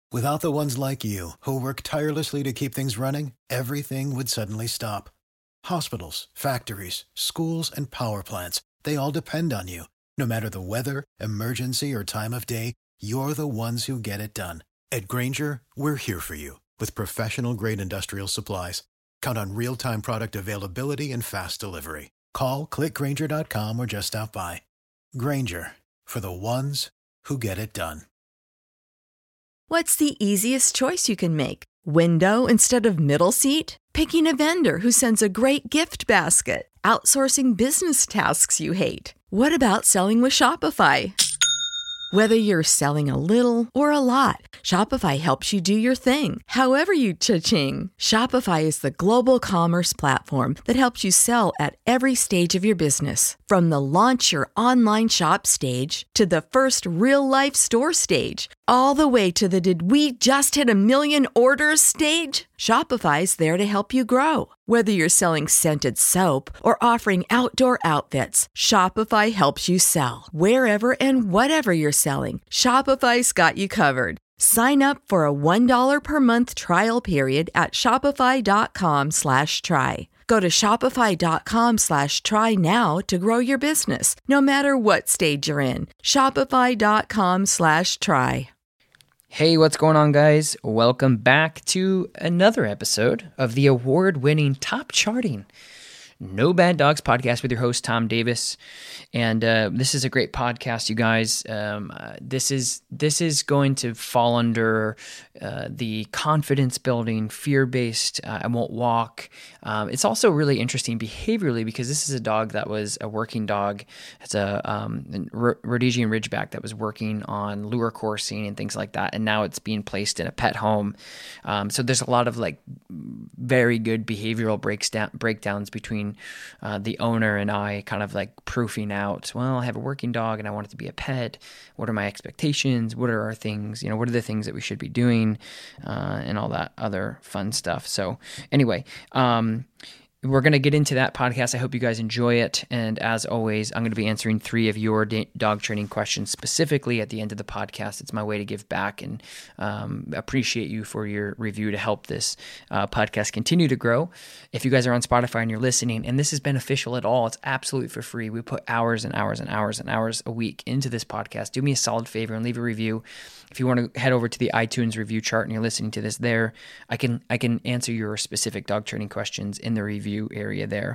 Without the ones like you, who work tirelessly to keep things running, everything would suddenly stop. Hospitals, factories, schools, and power plants, they all depend on you. No matter the weather, emergency, or time of day, you're the ones who get it done. At Grainger, we're here for you with professional-grade industrial supplies. Count on real-time product availability and fast delivery. Call, click Grainger.com, or just stop by. Grainger, for the ones who get it done. What's the easiest choice you can make? Window instead of middle seat? Picking a vendor who sends a great gift basket? Outsourcing business tasks you hate? What about selling with Shopify? Whether you're selling a little or a lot, Shopify helps you do your thing, however you cha-ching. Shopify is the global commerce platform that helps you sell at every stage of your business. From the launch your online shop stage to the first real-life store stage, all the way to the did we just hit a million orders stage. Shopify's there to help you grow. Whether you're selling scented soap or offering outdoor outfits, Shopify helps you sell. Wherever and whatever you're selling, Shopify's got you covered. Sign up for a $1 per month trial period at shopify.com/try. Go to shopify.com/try now to grow your business, no matter what stage you're in. Shopify.com/try. Hey, what's going on, guys? Welcome back to another episode of the award-winning, top-charting No Bad Dogs podcast with your host, Tom Davis. And this is a great podcast, you guys. This is going to fall under the confidence-building, fear-based, I won't walk. It's also really interesting behaviorally because this is a dog that was a working dog. It's a Rhodesian Ridgeback that was working on lure coursing and things like that, and now it's being placed in a pet home. So there's a lot of like very good behavioral breakdowns between the owner and I, kind of like proofing out, well, I have a working dog and I want it to be a pet. What are my expectations? What are our things? What are the things that we should be doing? And all that other fun stuff. So anyway, we're going to get into that podcast. I hope you guys enjoy it. And as always, I'm going to be answering 3 of your dog training questions specifically at the end of the podcast. It's my way to give back and appreciate you for your review to help this podcast continue to grow. If you guys are on Spotify and you're listening and this is beneficial at all, it's absolutely for free. We put hours and hours and hours and hours a week into this podcast. Do me a solid favor and leave a review. If you want to head over to the iTunes review chart and you're listening to this there, I can answer your specific dog training questions in the review area there.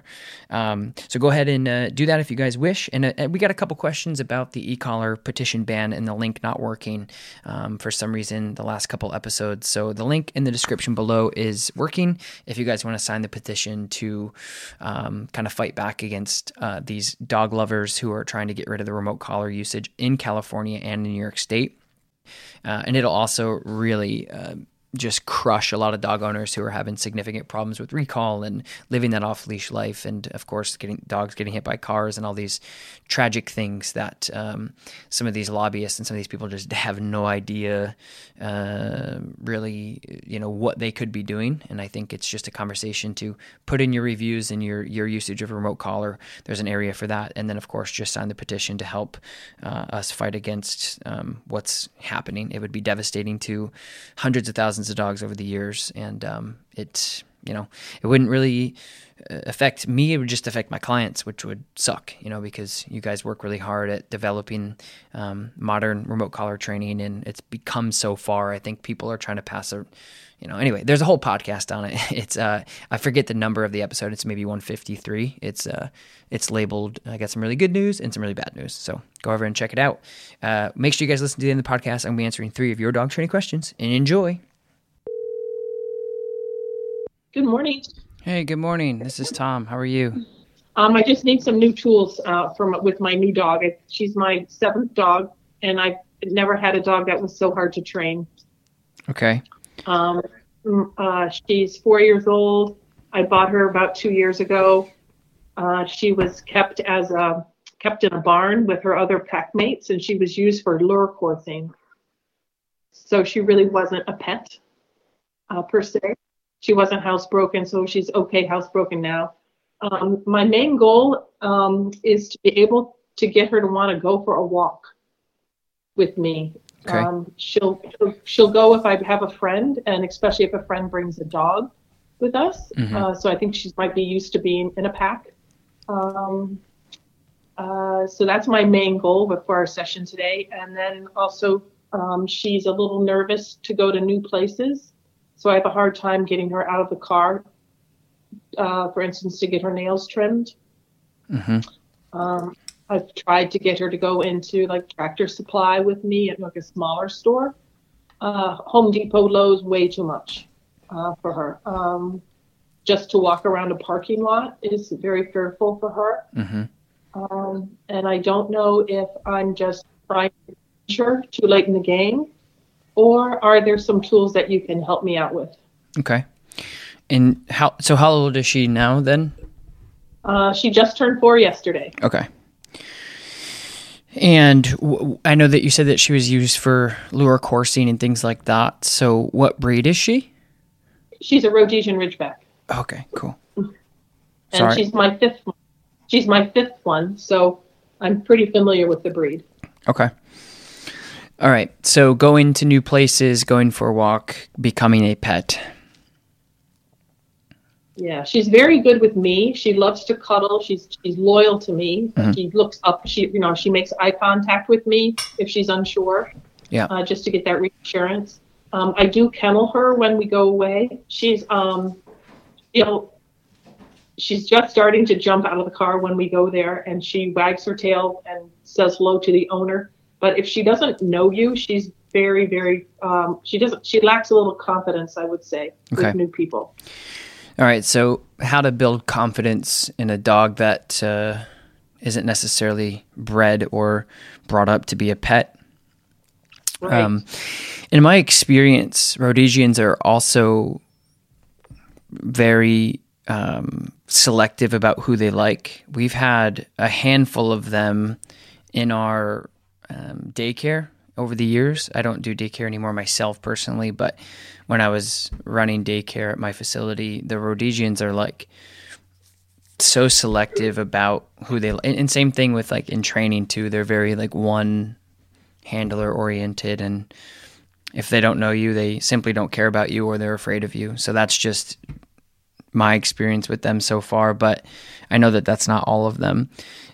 So go ahead and do that if you guys wish. And we got a couple questions about the e-collar petition ban and the link not working for some reason the last couple episodes. So the link in the description below is working if you guys want to sign the petition to kind of fight back against these dog lovers who are trying to get rid of the remote collar usage in California and in New York State. And it'll also really just crush a lot of dog owners who are having significant problems with recall and living that off-leash life, and of course dogs getting hit by cars and all these tragic things that some of these lobbyists and some of these people just have no idea really what they could be doing. And I think it's just a conversation to put in your reviews and your usage of remote collar. There's an area for that, and then of course just sign the petition to help us fight against what's happening. It would be devastating to hundreds of thousands of dogs over the years, and it wouldn't really affect me. It would just affect my clients, which would suck, because you guys work really hard at developing modern remote collar training, and it's become so far. I think people are trying to pass a anyway, there's a whole podcast on it. It's I forget the number of the episode. It's maybe 153. It's labeled, I got some really good news and some really bad news. So go over and check it out. Make sure you guys listen to the end of the podcast. I'm going to be answering 3 of your dog training questions, and enjoy. Good morning. Hey, good morning. This is Tom. How are you? I just need some new tools with my new dog. She's my 7th dog, and I've never had a dog that was so hard to train. Okay. She's 4 years old. I bought her about 2 years ago. She was kept in a barn with her other pack mates, and she was used for lure coursing. So she really wasn't a pet per se. She wasn't housebroken, so she's okay housebroken now. My main goal is to be able to get her to want to go for a walk with me. Okay. She'll go if I have a friend, and especially if a friend brings a dog with us. So I think she might be used to being in a pack. So that's my main goal for our session today. And then also, she's a little nervous to go to new places. So I have a hard time getting her out of the car, for instance, to get her nails trimmed. I've tried to get her to go into like Tractor Supply with me at like a smaller store. Home Depot, Lowe's, way too much for her. Just to walk around a parking lot is very fearful for her. And I don't know if I'm just trying to teach her too late in the game, or are there some tools that you can help me out with? Okay. And how old is she now then? She just turned 4 yesterday. Okay. And I know that you said that she was used for lure coursing and things like that. So what breed is she? She's a Rhodesian Ridgeback. Okay, cool. And Sorry. she's my fifth one. She's my fifth one, so I'm pretty familiar with the breed. Okay. All right. So going to new places, going for a walk, becoming a pet. Yeah, she's very good with me. She loves to cuddle. She's loyal to me. She looks up. She makes eye contact with me if she's unsure. Yeah. Just to get that reassurance. I do kennel her when we go away. She's she's just starting to jump out of the car when we go there, and she wags her tail and says hello to the owner. But if she doesn't know you, she's very, very. She lacks a little confidence, I would say, with new people. All right, so how to build confidence in a dog that isn't necessarily bred or brought up to be a pet. Right. In my experience, Rhodesians are also very selective about who they like. We've had a handful of them in our daycare over the years. I don't do daycare anymore myself personally, but when I was running daycare at my facility, the Rhodesians are like so selective about who they like. And same thing with like in training too. They're very like one handler oriented, and if they don't know you, they simply don't care about you or they're afraid of you. So that's just my experience with them so far, but I know that that's not all of them.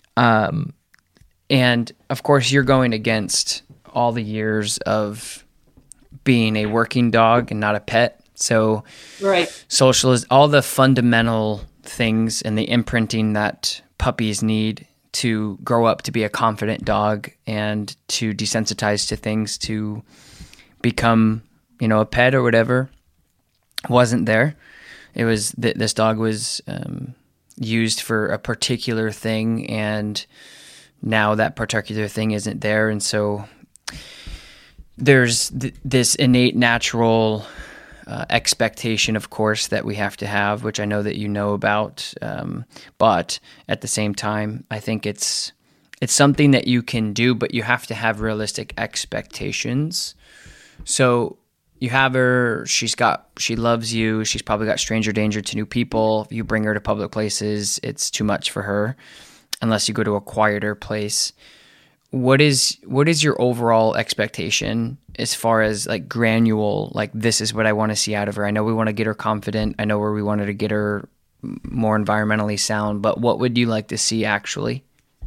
And of course you're going against all the years of being a working dog and not a pet. So right. All the fundamental things and the imprinting that puppies need to grow up to be a confident dog and to desensitize to things to become, a pet or whatever, wasn't there. It was this dog was used for a particular thing, and now that particular thing isn't there. And so there's this innate natural expectation, of course, that we have to have, which I know that you know about. But at the same time, I think it's something that you can do, but you have to have realistic expectations. So you have her, she loves you. She's probably got stranger danger to new people. If you bring her to public places, it's too much for her unless you go to a quieter place. What is your overall expectation as far as like granule, like this is what I want to see out of her? I know we want to get her confident. I know where we wanted to get her more environmentally sound, but what would you like to see actually?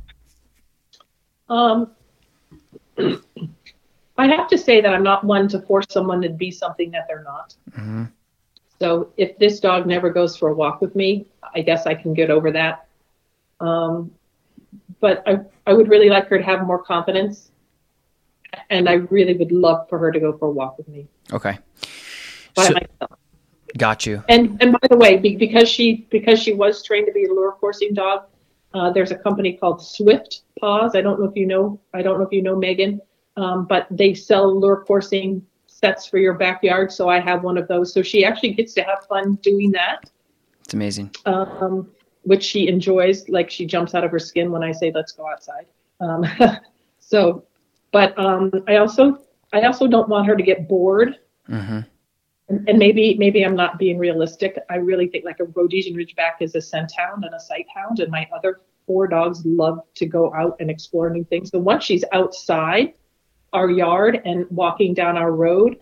I have to say that I'm not one to force someone to be something that they're not. Mm-hmm. So if this dog never goes for a walk with me, I guess I can get over that. But I would really like her to have more confidence, and I really would love for her to go for a walk with me. Okay. By myself. Got you. And by the way, because she was trained to be a lure coursing dog, there's a company called Swift Paws. I don't know if you know Megan, but they sell lure coursing sets for your backyard. So I have one of those. So she actually gets to have fun doing that. It's amazing. Which she enjoys. Like she jumps out of her skin when I say, let's go outside. But I also don't want her to get bored. Mm-hmm. And maybe I'm not being realistic. I really think like a Rhodesian Ridgeback is a scent hound and a sight hound, and my other 4 dogs love to go out and explore new things. So once she's outside, our yard and walking down our road,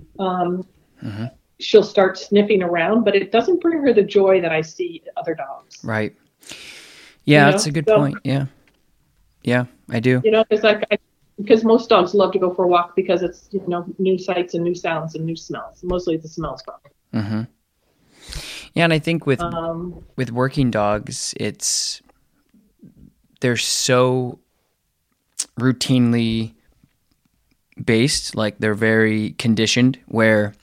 she'll start sniffing around, but it doesn't bring her the joy that I see other dogs. Right. Yeah, You that's know? a good So, point. Yeah. Yeah, I do. You know, because most dogs love to go for a walk because it's, you know, new sights and new sounds and new smells. Mostly the smells probably. Mm-hmm. Yeah, and I think with Um, working dogs, they're so routinely based, like they're very conditioned, where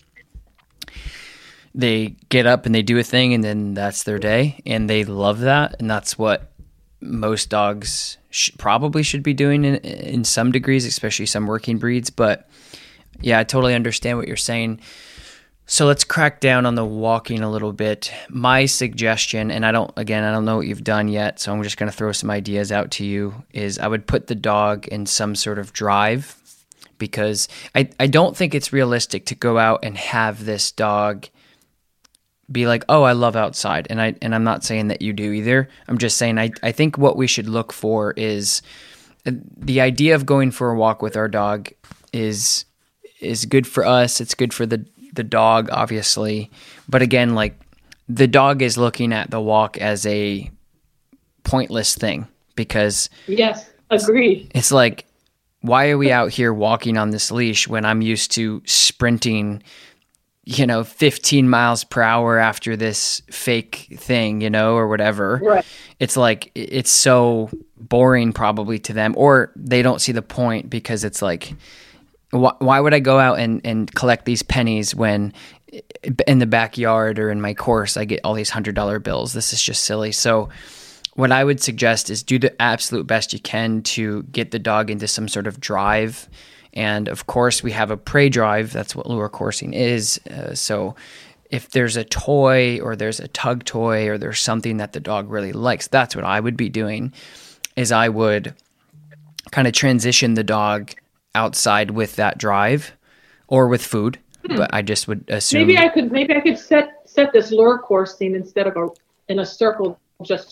they get up and they do a thing and then that's their day, and they love that, and that's what most dogs probably should be doing in some degrees, especially some working breeds. But yeah, I totally understand what you're saying. So let's crack down on the walking a little bit. My suggestion, and I don't know what you've done yet, so I'm just going to throw some ideas out to you, is I would put the dog in some sort of drive, because I don't think it's realistic to go out and have this dog be like, oh, I love outside. And I'm not saying that you do either. I'm just saying I think what we should look for is the idea of going for a walk with our dog is good for us. It's good for the dog, obviously. But again, like, the dog is looking at the walk as a pointless thing, because yes, agree. it's like, why are we out here walking on this leash when I'm used to sprinting, 15 miles per hour after this fake thing, or whatever. Right. It's like, it's so boring probably to them, or they don't see the point, because it's like, why would I go out and collect these pennies when in the backyard or in my course I get all these $100 bills? This is just silly. So what I would suggest is do the absolute best you can to get the dog into some sort of drive. And of course, we have a prey drive. That's what lure coursing is. So if there's a toy or there's a tug toy or there's something that the dog really likes, that's what I would be doing, is I would kind of transition the dog outside with that drive or with food. But I just would assume Maybe I could set this lure coursing instead of in a circle, just to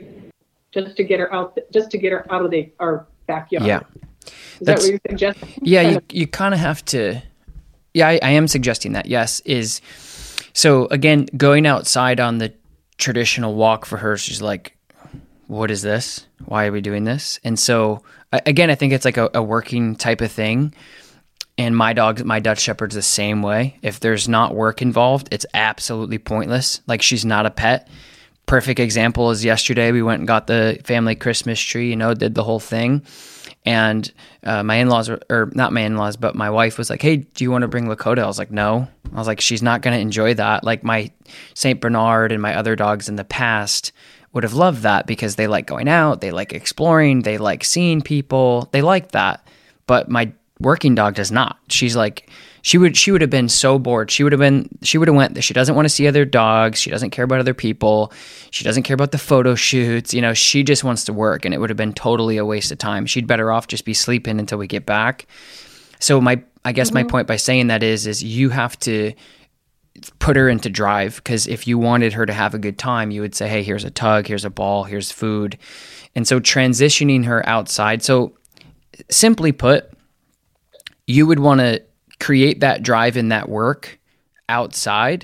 get her out of our backyard. Yeah. Is that what you're suggesting? Yeah, you kind of have to. Yeah, I am suggesting that. Yes, so again, going outside on the traditional walk for her, she's like, "What is this? Why are we doing this?" And so again, I think it's like a working type of thing. And my Dutch Shepherd's the same way. If there's not work involved, it's absolutely pointless. Like, she's not a pet. Perfect example is yesterday we went and got the family Christmas tree, did the whole thing. And my in-laws, or not my in-laws, but my wife was like, hey, do you want to bring Lakota? I was like, no. I was like, she's not going to enjoy that. Like, my St. Bernard and my other dogs in the past would have loved that, because they like going out, they like exploring, they like seeing people, they like that. But my working dog does not. She's like, she would have been so bored. She would have went. She doesn't want to see other dogs. She doesn't care about other people. She doesn't care about the photo shoots. She just wants to work, and it would have been totally a waste of time. She'd better off just be sleeping until we get back. So my point by saying that is you have to put her into drive, because if you wanted her to have a good time, you would say, hey, here's a tug, here's a ball, here's food. And so transitioning her outside. So simply put, you would want to create that drive and that work outside,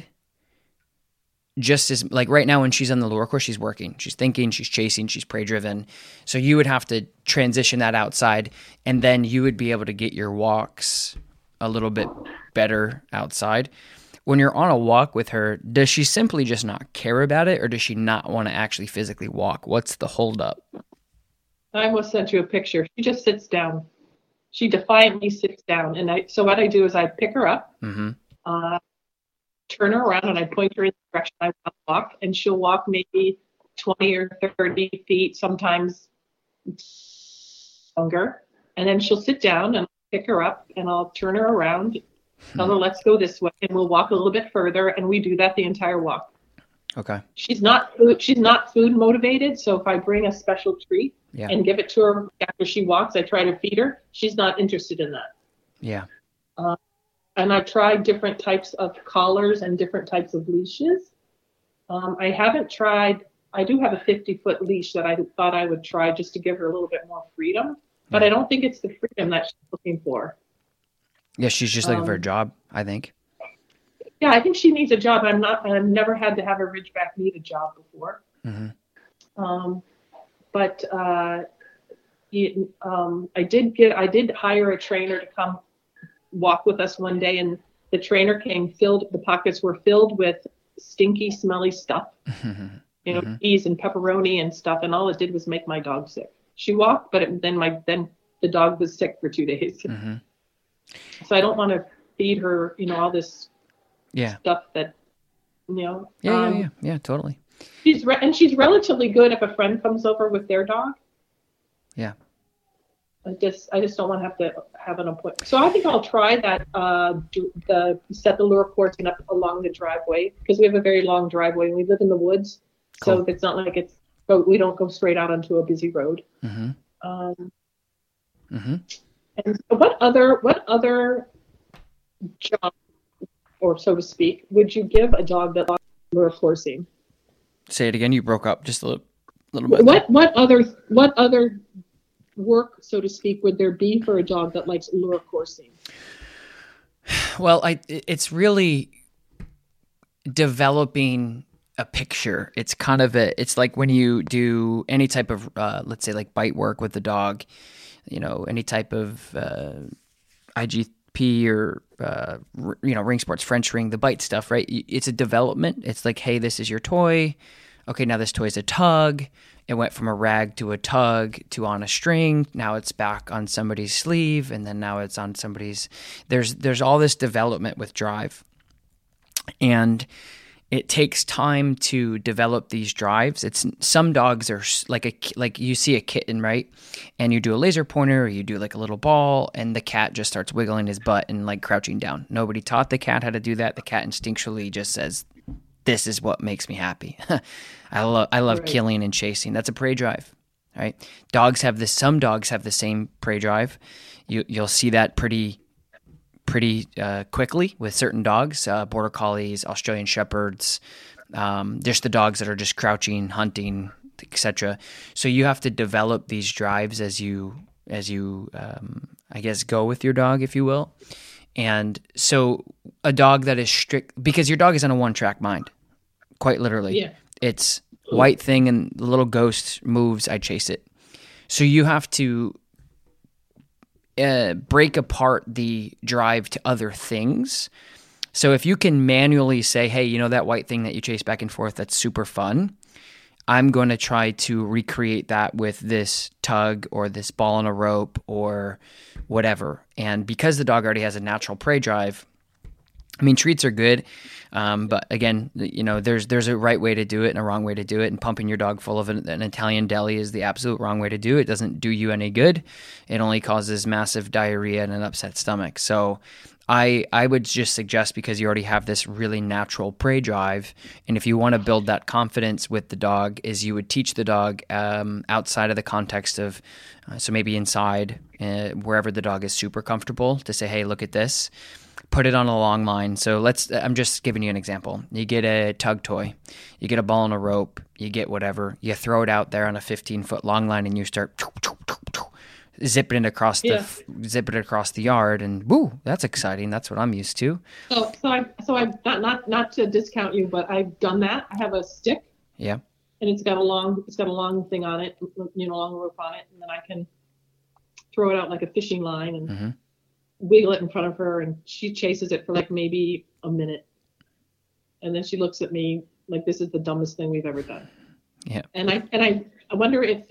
just as, like, right now when she's on the lure course, she's working, she's thinking, she's chasing, she's prey driven. So you would have to transition that outside, and then you would be able to get your walks a little bit better outside. When you're on a walk with her, does she simply just not care about it, or does she not want to actually physically walk? What's the holdup? I will send you a picture. She just sits down. She defiantly sits down. And so what I do is I pick her up, turn her around, and I point her in the direction I want to walk. And she'll walk maybe 20 or 30 feet, sometimes longer. And then she'll sit down, and I'll pick her up, and I'll turn her around, tell her, let's go this way. And we'll walk a little bit further. And we do that the entire walk. Okay. She's not food motivated. So if I bring a special treat and give it to her after she walks, I try to feed her. She's not interested in that. Yeah. And I've tried different types of collars and different types of leashes. I haven't tried. I do have a 50-foot leash that I thought I would try just to give her a little bit more freedom. but I don't think it's the freedom that she's looking for. Yeah, she's just looking for a job, I think. Yeah, I think she needs a job. I've never had to have a Ridgeback need a job before. But I did hire a trainer to come walk with us one day, and the trainer came the pockets were filled with stinky, smelly stuff, cheese and pepperoni and stuff, and all it did was make my dog sick. She walked, but then the dog was sick for 2 days. So I don't want to feed her, all this stuff that, Yeah, totally. She's relatively good if a friend comes over with their dog. Yeah. I just don't want to have an appointment. So I think I'll try that. Set the lure coursing up along the driveway, because we have a very long driveway and we live in the woods, so it's not like we don't go straight out onto a busy road. And what other job, or so to speak, would you give a dog that likes lure coursing? Say it again. You broke up just a little bit. What other work, so to speak, would there be for a dog that likes lure coursing? Well, it's really developing a picture. It's kind of it's like when you do any type of, let's say like bite work with the dog, any type of IGP or, ring sports, French ring, the bite stuff, right? It's a development. It's like, hey, this is your toy. Okay, now this toy is a tug. It went from a rag to a tug to on a string. Now it's back on somebody's sleeve, and then now it's on somebody's. There's all this development with drive, and it takes time to develop these drives. Some dogs are like you see a kitten, right? And you do a laser pointer, or you do like a little ball, and the cat just starts wiggling his butt and like crouching down. Nobody taught the cat how to do that. The cat instinctually just says, "This is what makes me happy." I love killing and chasing. That's a prey drive, right? Some dogs have the same prey drive. You'll see that pretty quickly with certain dogs, border collies, Australian shepherds, just the dogs that are just crouching, hunting, etc. So you have to develop these drives as you I guess go with your dog, if you will. And so a dog that is strict, because your dog is on a one-track mind, quite literally. Yeah. It's white thing and the little ghost moves, I chase it. So you have to break apart the drive to other things. So if you can manually say, hey, that white thing that you chase back and forth, that's super fun. I'm going to try to recreate that with this tug or this ball on a rope or whatever. And because the dog already has a natural prey drive, treats are good. But again, there's a right way to do it and a wrong way to do it. And pumping your dog full of an Italian deli is the absolute wrong way to do it. It doesn't do you any good. It only causes massive diarrhea and an upset stomach. So I would just suggest, because you already have this really natural prey drive, and if you want to build that confidence with the dog, is you would teach the dog outside of the context of, so maybe inside, wherever the dog is super comfortable, to say, hey, look at this. Put it on a long line. So I'm just giving you an example. You get a tug toy, you get a ball and a rope, you get whatever, you throw it out there on a 15-foot long line, and you start zipping it across the yard, and woo, that's exciting. That's what I'm used to. So I've not to discount you, but I've done that. I have a stick. Yeah. And it's got a long thing on it, long rope on it, and then I can throw it out like a fishing line and wiggle it in front of her, and she chases it for like maybe a minute, and then she looks at me like, this is the dumbest thing we've ever done. Yeah. And I wonder if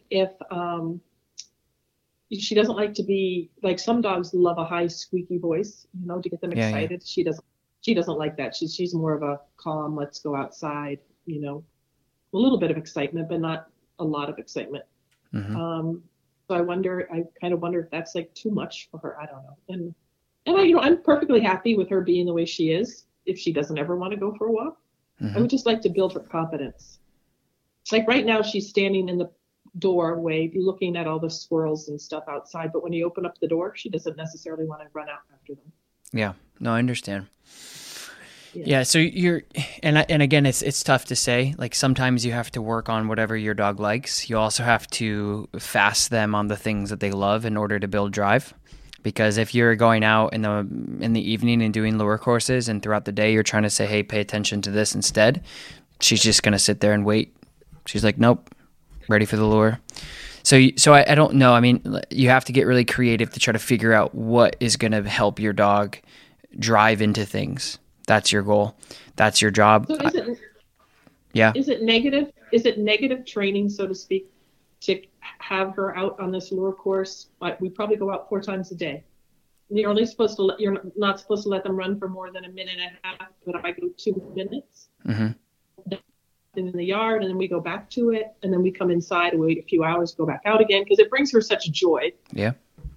she doesn't like to be like, some dogs love a high squeaky voice, to get them excited. Yeah. She doesn't like that. She's more of a calm, let's go outside, a little bit of excitement, but not a lot of excitement. So I kind of wonder if that's like too much for her. I don't know. And I'm perfectly happy with her being the way she is. If she doesn't ever want to go for a walk, I would just like to build her confidence. Like right now, she's standing in the doorway looking at all the squirrels and stuff outside. But when you open up the door, she doesn't necessarily want to run out after them. Yeah, no, I understand. Yeah. So and again, it's tough to say. Like sometimes you have to work on whatever your dog likes. You also have to fast them on the things that they love in order to build drive. Because if you're going out in the evening and doing lure courses, and throughout the day you're trying to say, hey, pay attention to this instead, she's just going to sit there and wait. She's like, nope, ready for the lure. So I don't know. I mean, you have to get really creative to try to figure out what is going to help your dog drive into things. That's your goal. That's your job. So is it negative? Is it negative training, so to speak, to have her out on this lure course? We probably go out 4 times a day. You're not supposed to let them run for more than a minute and a half, but I go 2 minutes. Mm-hmm. In the yard, and then we go back to it, and then we come inside and wait a few hours, go back out again, because it brings her such joy. Yeah.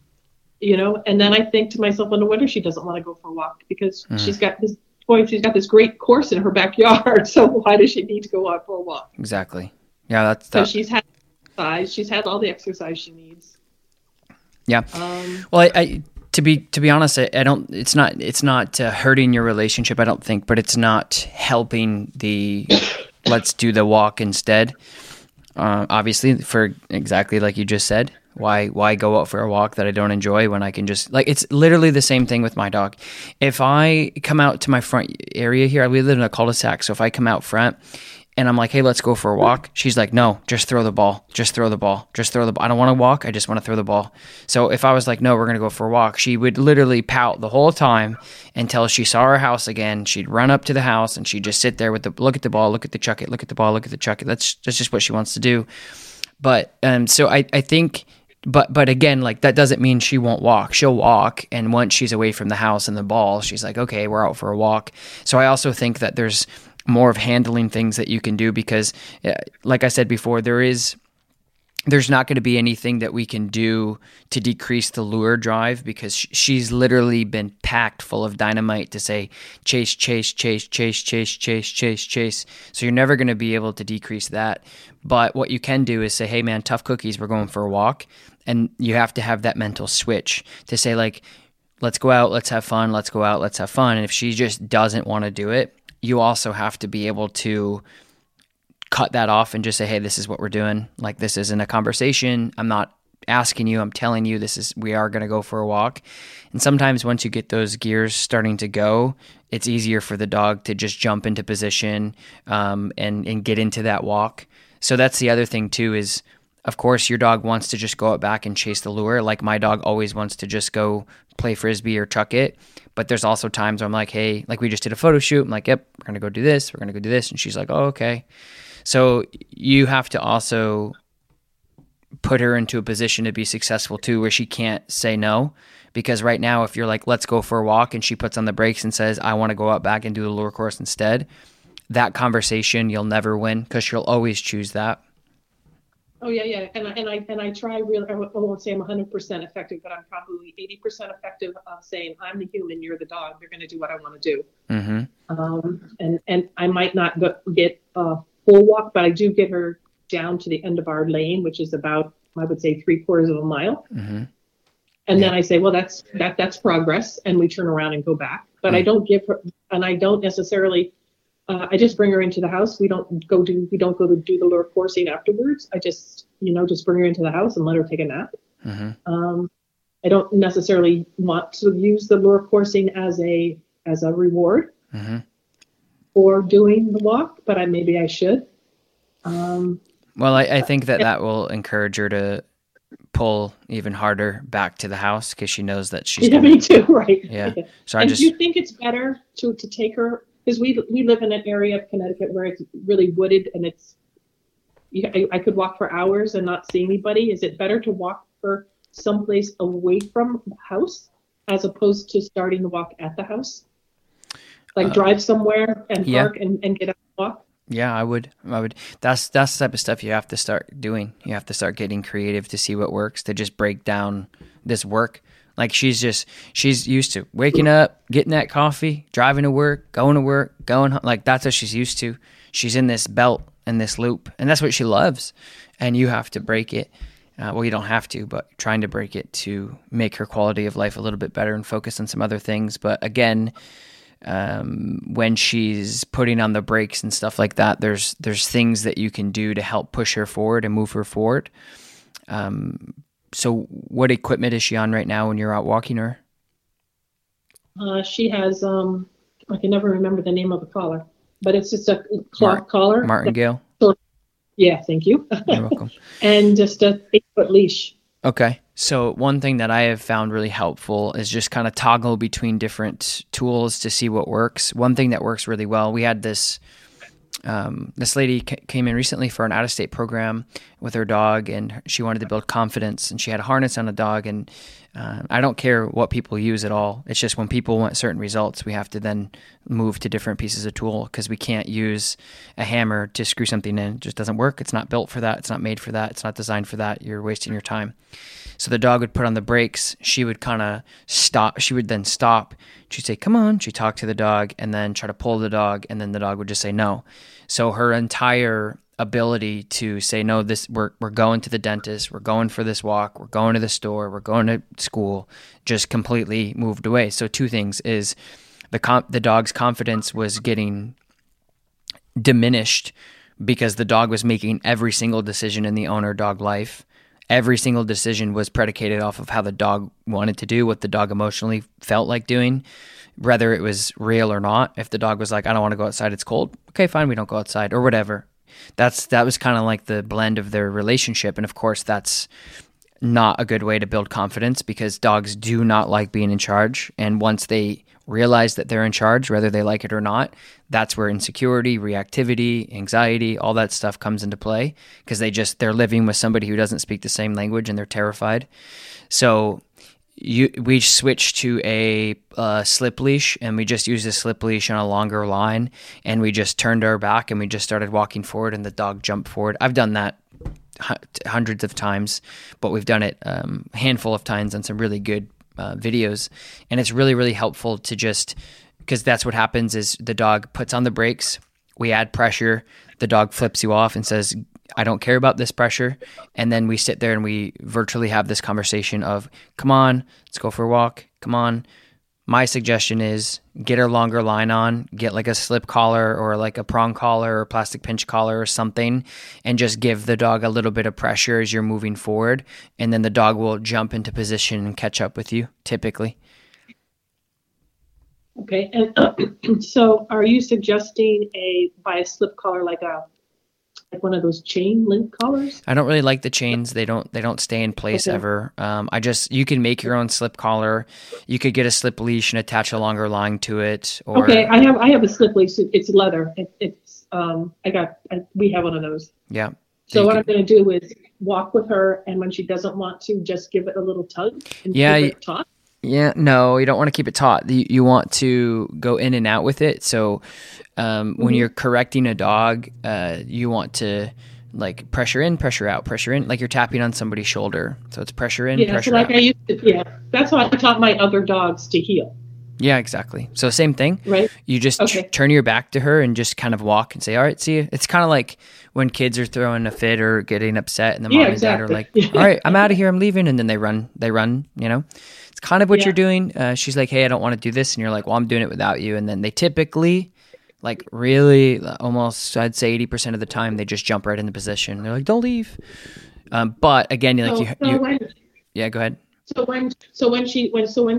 And then I think to myself, no wonder she doesn't want to go for a walk, because she's got this great course in her backyard. So why does she need to go out for a walk? Exactly. Yeah, So she's had exercise. She's had all the exercise she needs. Yeah. Well, I to be honest, I don't. It's not hurting your relationship, I don't think, but it's not helping the. Let's do the walk instead. Obviously, for exactly like you just said, why go out for a walk that I don't enjoy when I can just, like, it's literally the same thing with my dog. If I come out to my front area here, we live in a cul-de-sac, so if I come out front and I'm like, hey, let's go for a walk, she's like, no, just throw the ball. Just throw the ball. Just throw the ball. I don't want to walk. I just want to throw the ball. So if I was like, no, we're going to go for a walk, she would literally pout the whole time until she saw her house again. She'd run up to the house and she'd just sit there with look at the ball, look at the chuck it, look at the ball, look at the chuck it. That's just what she wants to do. But so I think, but again, like, that doesn't mean she won't walk. She'll walk. And once she's away from the house and the ball, she's like, okay, we're out for a walk. So I also think that there's more of handling things that you can do, because like I said before, there's not going to be anything that we can do to decrease the lure drive, because she's literally been packed full of dynamite to say chase, chase, chase, chase, chase, chase, chase, chase. So you're never going to be able to decrease that. But what you can do is say, hey man, tough cookies, we're going for a walk. And you have to have that mental switch to say, like, let's go out, let's have fun, let's go out, let's have fun. And if she just doesn't want to do it, you also have to be able to cut that off and just say, hey, this is what we're doing. Like, this isn't a conversation. I'm not asking you, I'm telling you, we are going to go for a walk. And sometimes once you get those gears starting to go, it's easier for the dog to just jump into position and get into that walk. So that's the other thing too, is, of course, your dog wants to just go out back and chase the lure. Like, my dog always wants to just go play Frisbee or chuck it. But there's also times where I'm like, hey, like, we just did a photo shoot. I'm like, yep, we're going to go do this. We're going to go do this. And she's like, oh, okay. So you have to also put her into a position to be successful too, where she can't say no. Because right now, if you're like, let's go for a walk, and she puts on the brakes and says, I want to go out back and do the lure course instead, that conversation you'll never win, because she'll always choose that. Oh yeah. And I try really, I won't say I'm 100% effective, but I'm probably 80% effective of saying, I'm the human, you're the dog. You're going to do what I want to do. Mm-hmm. And I might not get a full walk, but I do get her down to the end of our lane, which is about, I would say, 3/4 of a mile. Mm-hmm. And then I say, well, that's progress. And we turn around and go back. But I don't give her, and I don't necessarily, I just bring her into the house. We don't go to do the lure coursing afterwards. I just bring her into the house and let her take a nap. Mm-hmm. I don't necessarily want to use the lure coursing as a reward for doing the walk, but maybe I should. Well, I think that will encourage her to pull even harder back to the house, because she knows that she's me too, right? Yeah. So do you think it's better to take her? Because we live in an area of Connecticut where it's really wooded, and I could walk for hours and not see anybody. Is it better to walk her someplace away from the house as opposed to starting to walk at the house? Like drive somewhere and park and get out and walk? Yeah, I would. That's the type of stuff you have to start doing. You have to start getting creative to see what works, to just break down this work. Like, she's used to waking up, getting that coffee, driving to work, going home. Like, that's what she's used to. She's in this belt and this loop, and that's what she loves. And you have to break it. Well, you don't have to, but trying to break it to make her quality of life a little bit better and focus on some other things. But again, when she's putting on the brakes and stuff like that, there's things that you can do to help push her forward and move her forward. So what equipment is she on right now when you're out walking her? She has, I can never remember the name of the collar, but it's just a cloth collar. Martingale? Yeah, thank you. You're welcome. And just a 8-foot leash. Okay. So one thing that I have found really helpful is just kind of toggle between different tools to see what works. One thing that works really well, we had this lady came in recently for an out-of-state program with her dog, and she wanted to build confidence, and she had a harness on a dog, and I don't care what people use at all. It's just when people want certain results, we have to then move to different pieces of tool, because we can't use a hammer to screw something in. It just doesn't work. It's not built for that. It's not made for that. It's not designed for that. You're wasting your time. So the dog would put on the brakes. She would kind of stop. She would then stop. She'd say, come on. She'd talk to the dog and then try to pull the dog, and then the dog would just say no. So her entire ability to say, no, we're going to the dentist, we're going for this walk, we're going to the store, we're going to school, just completely moved away. So two things is the dog's confidence was getting diminished because the dog was making every single decision in the owner-dog life. Every single decision was predicated off of how the dog wanted to do, what the dog emotionally felt like doing, whether it was real or not. If the dog was like, I don't want to go outside, it's cold. Okay, fine, we don't go outside, or whatever. That was kind of like the blend of their relationship. And of course, that's not a good way to build confidence, because dogs do not like being in charge. And once they realize that they're in charge, whether they like it or not, that's where insecurity, reactivity, anxiety, all that stuff comes into play, because they're living with somebody who doesn't speak the same language and they're terrified. So we switched to a slip leash, and we just used a slip leash on a longer line, and we just turned our back and we just started walking forward, and the dog jumped forward. I've done that hundreds of times, but we've done it a handful of times on some really good videos, and it's really, really helpful to just, because that's what happens is the dog puts on the brakes, we add pressure, the dog flips you off and says, I don't care about this pressure. And then we sit there and we virtually have this conversation of, come on, let's go for a walk. Come on. My suggestion is get a longer line on, get like a slip collar or like a prong collar or plastic pinch collar or something, and just give the dog a little bit of pressure as you're moving forward. And then the dog will jump into position and catch up with you, typically. Okay. And so are you suggesting buy a slip collar like one of those chain link collars? I don't really like the chains. They don't stay in place ever. You can make your own slip collar. You could get a slip leash and attach a longer line to it. Or... Okay, I have a slip leash. It's leather. We have one of those. Yeah. So what I'm going to do is walk with her, and when she doesn't want to, just give it a little tug and keep it taut. Yeah, no, you don't want to keep it taut. You want to go in and out with it. So when you're correcting a dog, you want to like pressure in, pressure out, pressure in, like you're tapping on somebody's shoulder. So it's pressure in, pressure out. That's how I taught my other dogs to heel. Yeah, exactly. So same thing. Right. You just turn your back to her and just kind of walk and say, all right, see you. It's kind of like when kids are throwing a fit or getting upset, and the mom and dad are like, all right, I'm out of here, I'm leaving. And then they run, you know. It's kind of what you're doing. She's like, hey, I don't want to do this. And you're like, well, I'm doing it without you. And then they typically, like really almost, I'd say 80% of the time, they just jump right into position. They're like, don't leave. But again, go ahead. So when she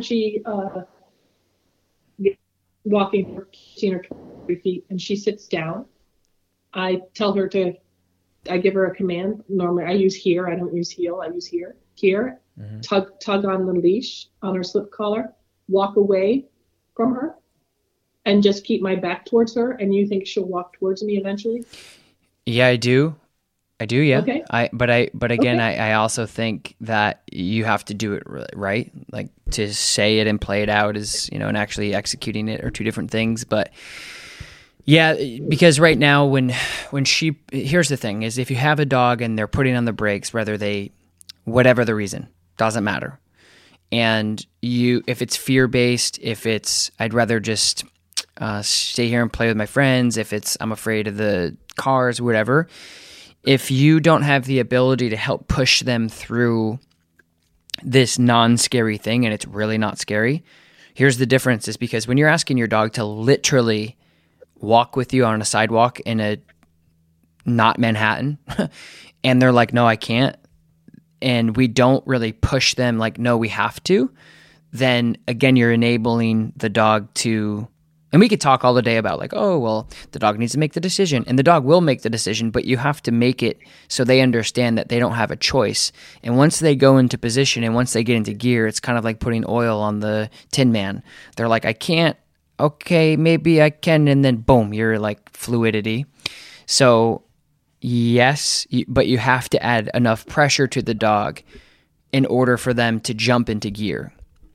walking 15 or 20 feet and she sits down, I tell her I give her a command. Normally I use here. I don't use heel. I use here. Here. Mm-hmm. Tug on the leash on her slip collar, walk away from her, and just keep my back towards her. And you think she'll walk towards me eventually? Yeah, I do. Yeah. Okay. I also think that you have to do it right. Like to say it and play it out is, and actually executing it are two different things. But yeah, because right now here's the thing is if you have a dog and they're putting on the brakes, whatever the reason, doesn't matter. And if it's fear-based, if it's, I'd rather just stay here and play with my friends, if it's, I'm afraid of the cars, whatever, if you don't have the ability to help push them through this non-scary thing, and it's really not scary, Here's the difference, is because when you're asking your dog to literally walk with you on a sidewalk in a not Manhattan and they're like, no, I can't, and we don't really push them like, no, we have to, then again, you're enabling the dog to, and we could talk all the day about like, oh, well, the dog needs to make the decision, and the dog will make the decision, but you have to make it so they understand that they don't have a choice. And once they go into position and once they get into gear, it's kind of like putting oil on the Tin Man. They're like, I can't, okay, maybe I can, and then boom, you're like fluidity. So yes, but you have to add enough pressure to the dog in order for them to jump into gear.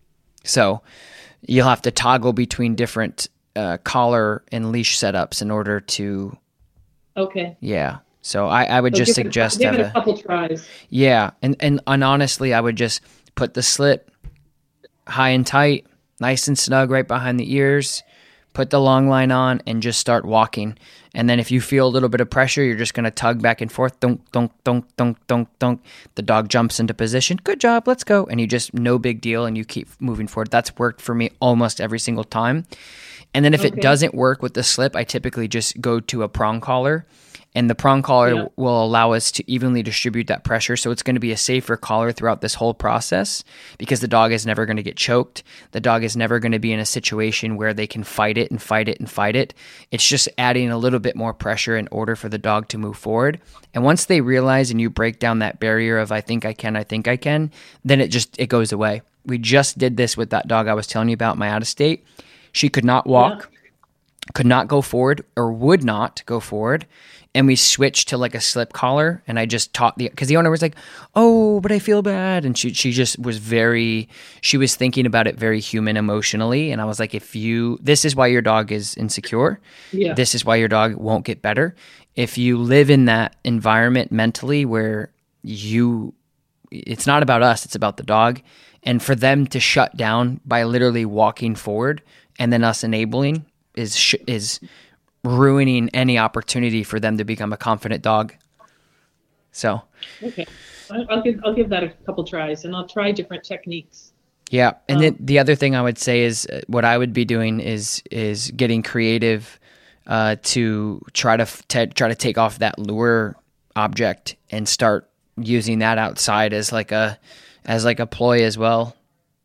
So you'll have to toggle between different collar and leash setups in order to. Okay. Yeah. So I would just suggest give it a couple tries. Yeah, and honestly, I would just put the slip high and tight, nice and snug right behind the ears. Put the long line on and just start walking. And then if you feel a little bit of pressure, you're just going to tug back and forth. Dunk, dunk, dunk, dunk, dunk, dunk. The dog jumps into position. Good job. Let's go. And you just, no big deal. And you keep moving forward. That's worked for me almost every single time. And then if it doesn't work with the slip, I typically just go to a prong collar. And the prong collar will allow us to evenly distribute that pressure. So it's going to be a safer collar throughout this whole process because the dog is never going to get choked. The dog is never going to be in a situation where they can fight it and fight it and fight it. It's just adding a little bit more pressure in order for the dog to move forward. And once they realize and you break down that barrier of I think I can, then it goes away. We just did this with that dog I was telling you about, my out of state. She could not walk, could not go forward, or would not go forward. And we switched to like a slip collar, and I just taught because the owner was like, oh, but I feel bad. And she just was she was thinking about it very human emotionally. And I was like, this is why your dog is insecure. Yeah. This is why your dog won't get better. If you live in that environment mentally where it's not about us, it's about the dog. And for them to shut down by literally walking forward and then us enabling is ruining any opportunity for them to become a confident dog. So, okay, I'll give that a couple tries, and I'll try different techniques. Yeah, and then the other thing I would say is what I would be doing is getting creative to try to take off that lure object and start using that outside as like a ploy as well.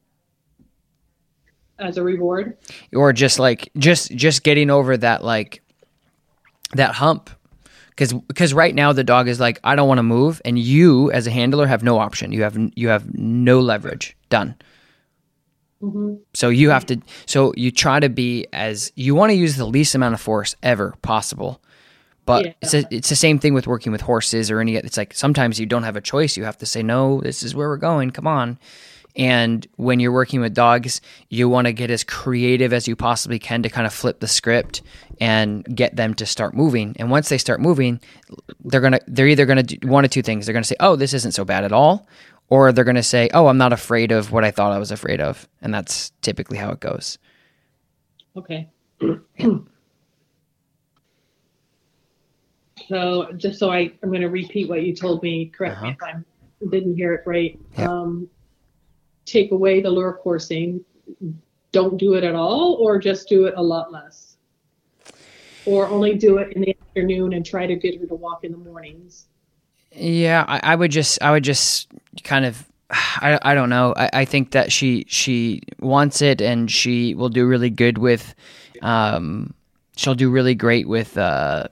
As a reward, or just getting over that that hump, because right now the dog is like, I don't want to move, and you as a handler have no option. You have no leverage. Done. Mm-hmm. So you have to. So you try to be you want to use the least amount of force ever possible. But it's the same thing with working with horses or it's like sometimes you don't have a choice. You have to say, no, this is where we're going. Come on. And when you're working with dogs, you want to get as creative as you possibly can to kind of flip the script and get them to start moving. And once they start moving, they're either going to do one of two things. They're going to say, oh, this isn't so bad at all. Or they're going to say, oh, I'm not afraid of what I thought I was afraid of. And that's typically how it goes. Okay. So I'm going to repeat what you told me. Correct me if I didn't hear it right. Yep. Take away the lure coursing. Don't do it at all, or just do it a lot less, or only do it in the afternoon and try to get her to walk in the mornings. Yeah, I would just kind of, I don't know. I think that she wants it, and she will do really good with, she'll do really great with the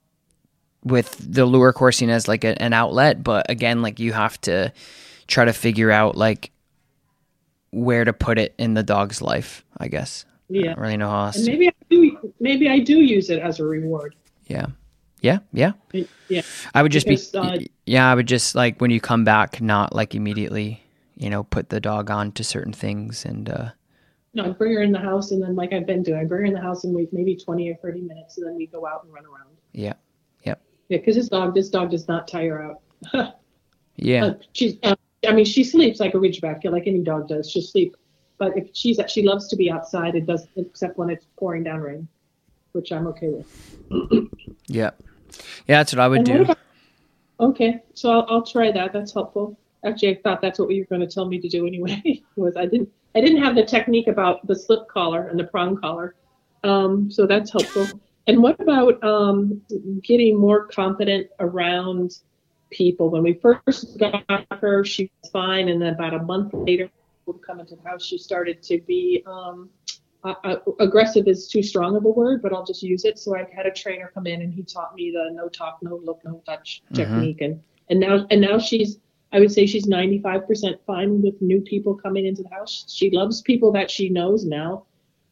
lure coursing as like an outlet. But again, like you have to try to figure out like where to put it in the dog's life, I guess. Yeah. I don't really know how else. And maybe I do use it as a reward. Yeah. Yeah. I would just I would just like when you come back, not like immediately, put the dog on to certain things and, no, I bring her in the house, and then like I've been doing, I bring her in the house and wait maybe 20 or 30 minutes, and then we go out and run around. Yeah. Yeah. Because this dog does not tire out. Yeah. She sleeps like a Ridgeback, like any dog does. She'll sleep, but if she loves to be outside. It does, except when it's pouring down rain, which I'm okay with. Yeah, that's what I would do. Okay, so I'll try that. That's helpful. Actually, I thought that's what you were going to tell me to do anyway. Was I didn't have the technique about the slip collar and the prong collar, so that's helpful. And what about getting more confident around people? When we first got her, she was fine, and then about a month later, would come into the house, she started to be aggressive is too strong of a word, but I'll just use it. So I had a trainer come in, and he taught me the no talk, no look, no touch technique, and now she's, I would say she's 95% fine with new people coming into the house. She loves people that she knows now.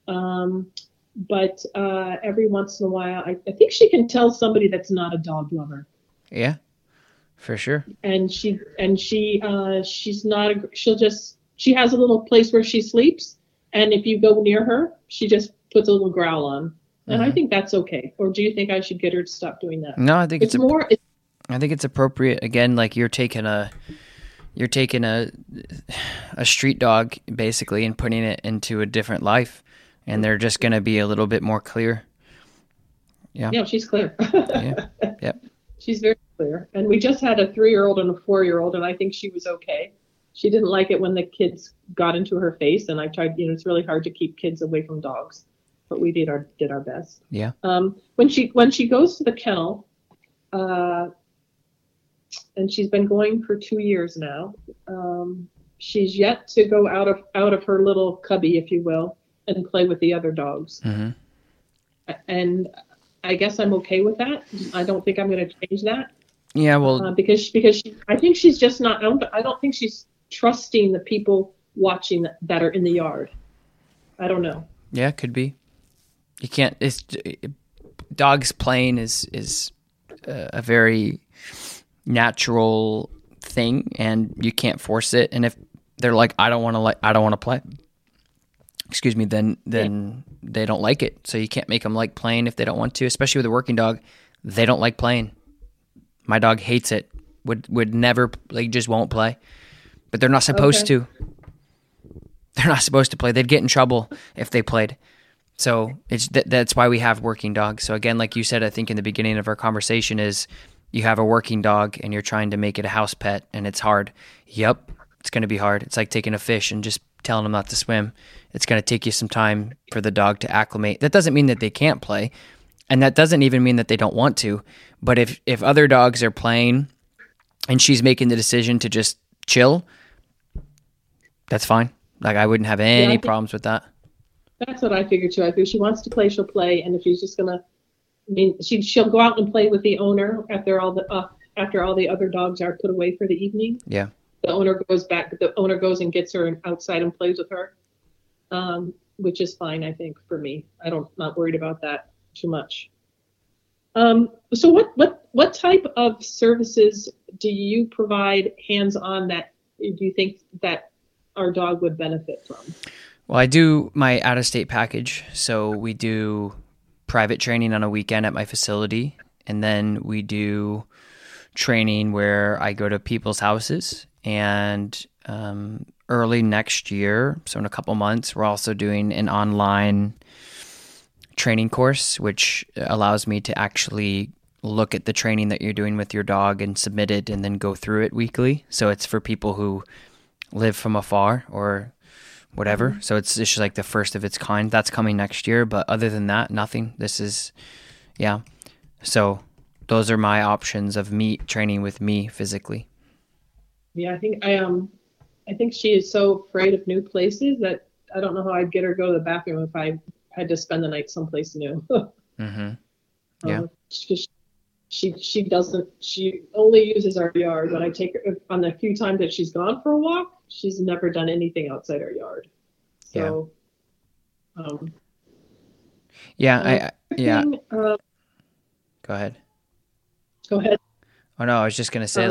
But every once in a while, I think she can tell somebody that's not a dog lover. Yeah, for sure. And she's not, she has a little place where she sleeps. And if you go near her, she just puts a little growl on. And I think that's okay. Or do you think I should get her to stop doing that? No, I think I think it's appropriate. Again, like you're taking a street dog basically and putting it into a different life, and they're just going to be a little bit more clear. Yeah. Yeah, she's clear. Yeah. Yep. She's very clear. And we just had a 3-year-old and a 4-year-old, and I think she was okay. She didn't like it when the kids got into her face, and I tried, it's really hard to keep kids away from dogs, but we did our best. Yeah. When she goes to the kennel, and she's been going for 2 years now. She's yet to go out of her little cubby, if you will, and play with the other dogs. Mm-hmm. And I guess I'm okay with that. I don't think I'm going to change that. Yeah, well, because I think she's just not. I don't think she's trusting the people watching that are in the yard. I don't know. Yeah, it could be. You can't. Dogs playing is a very natural thing, and you can't force it. And if they're like, I don't want to play, excuse me, then they don't like it. So you can't make them like playing if they don't want to, especially with a working dog. They don't like playing. My dog hates it. Would never, like, just won't play. But they're not supposed to. They're not supposed to play. They'd get in trouble if they played. So that's why we have working dogs. So again, like you said, I think in the beginning of our conversation is, you have a working dog and you're trying to make it a house pet, and it's hard. Yep, it's going to be hard. It's like taking a fish and just telling them not to swim. It's going to take you some time for the dog to acclimate. That doesn't mean that they can't play, and that doesn't even mean that they don't want to. But if other dogs are playing and she's making the decision to just chill, that's fine. Like, I wouldn't have any problems with that. That's what I figured too. I think she wants to play, she'll play, and if she's just going to, she'll go out and play with the owner after all the other dogs are put away for the evening. Yeah. The owner goes and gets her outside and plays with her, which is fine, I think, for me. Not worried about that too much. So what type of services do you provide hands-on that do you think that our dog would benefit from? Well, I do my out-of-state package. So we do private training on a weekend at my facility, and then we do training where I go to people's houses. And early next year, so in a couple months, we're also doing an online training course, which allows me to actually look at the training that you're doing with your dog and submit it and then go through it weekly. So it's for people who live from afar or whatever. So it's just like the first of its kind. That's coming next year. But other than that, nothing. This is, yeah. So those are my options of me training with me physically. Yeah, I think she is so afraid of new places that I don't know how I'd get her to go to the bathroom if I had to spend the night someplace new. Mm-hmm. Yeah. She only uses our yard. When I take her on the few times that she's gone for a walk, she's never done anything outside our yard. So, yeah. Go ahead. Go ahead. Oh no, I was just gonna say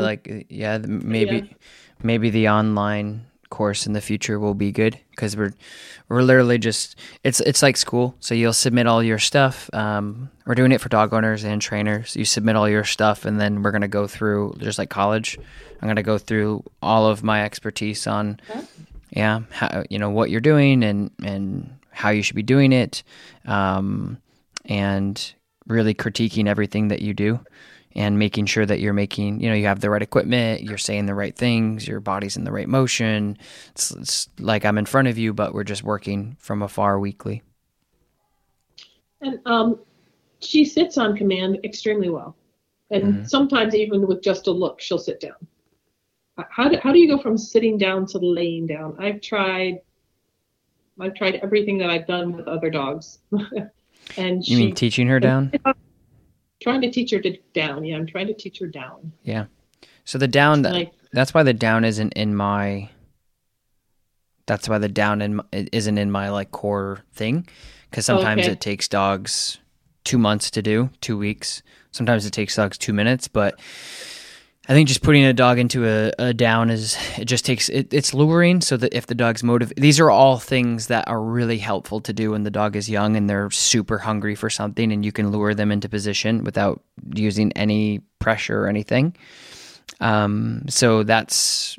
maybe the online course in the future will be good, because we're literally just it's like school. So you'll submit all your stuff. We're doing it for dog owners and trainers. You submit all your stuff, and then we're gonna go through, just like college. I'm gonna go through all of my expertise on how, what you're doing and how you should be doing it, and really critiquing everything that you do. and making sure that you're making, you have the right equipment, you're saying the right things, your body's in the right motion. It's like I'm in front of you, but we're just working from afar weekly. And she sits on command extremely well. And sometimes even with just a look, she'll sit down. How do you go from sitting down to laying down? I've tried everything that I've done with other dogs. And you mean teaching her down? Trying to teach her to down. Yeah, I'm trying to teach her down. Yeah. So the down, that's why the down isn't in my. That's why the down isn't in my like core thing, because sometimes it takes dogs 2 months to do, 2 weeks. Sometimes it takes dogs 2 minutes, but I think just putting a dog into a down it's luring, so that if the dog's these are all things that are really helpful to do when the dog is young and they're super hungry for something, and you can lure them into position without using any pressure or anything. So that's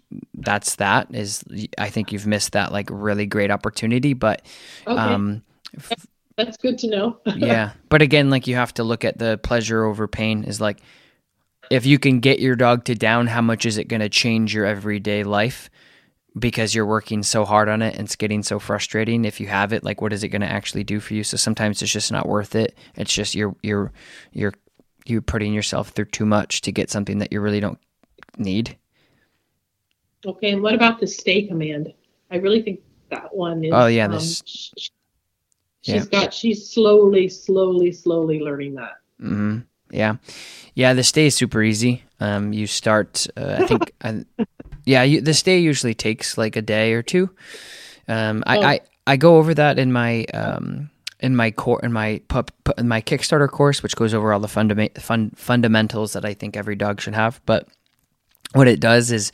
I think you've missed that like really great opportunity, but, that's good to know. yeah. But again, like you have to look at the pleasure over pain is like, if you can get your dog to down, how much is it going to change your everyday life? Because you're working so hard on it and it's getting so frustrating. If you have it, like, what is it going to actually do for you? So sometimes it's just not worth it. It's just you're putting yourself through too much to get something that you really don't need. Okay, and what about the stay command? I really think that one is. Oh yeah, she's slowly learning that. Mm-hmm. Yeah. The stay is super easy. You start. I think. The stay usually takes like a day or two. I go over that in my Kickstarter course, which goes over all the fundamentals that I think every dog should have. But what it does is,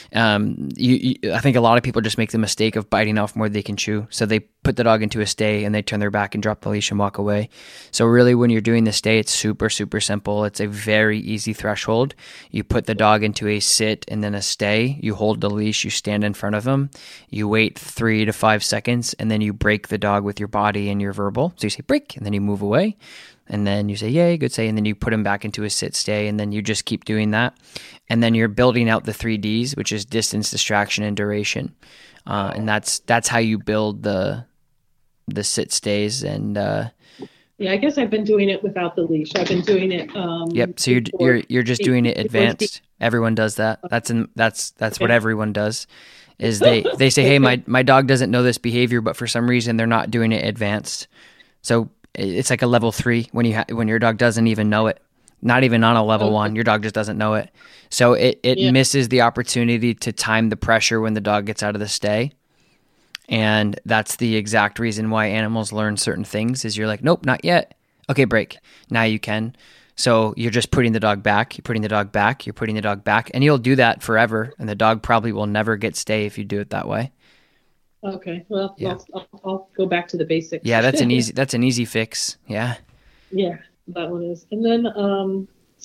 I think a lot of people just make the mistake of biting off more than they can chew. So they put the dog into a stay and they turn their back and drop the leash and walk away. So really, when you're doing the stay, it's super, super simple. It's a very easy threshold. You put the dog into a sit and then a stay. You hold the leash, you stand in front of him, you wait 3 to 5 seconds, and then you break the dog with your body and your verbal. So you say break, and then you move away. And then you say, yay, good say, and then you put him back into a sit stay, and then you just keep doing that. And then you're building out the 3Ds, which is distance, distraction, and duration. And that's how you build the sit stays. And I guess I've been doing it without the leash. I've been doing it. Yep. So you're just doing it advanced. Everyone does that. That's what everyone does. Is they say, hey, my dog doesn't know this behavior, but for some reason they're not doing it advanced. So it's like a level 3 when your dog doesn't even know it. Not even on a level 1, your dog just doesn't know it. So it misses the opportunity to time the pressure when the dog gets out of the stay. And that's the exact reason why animals learn certain things is you're like, nope, not yet. Okay, break. Now you can. So you're just putting the dog back, you're putting the dog back, you're putting the dog back, and you'll do that forever. And the dog probably will never get stay if you do it that way. Okay, well, yeah. I'll go back to the basics. Yeah, that's an easy fix. Yeah. Yeah, that one is. And then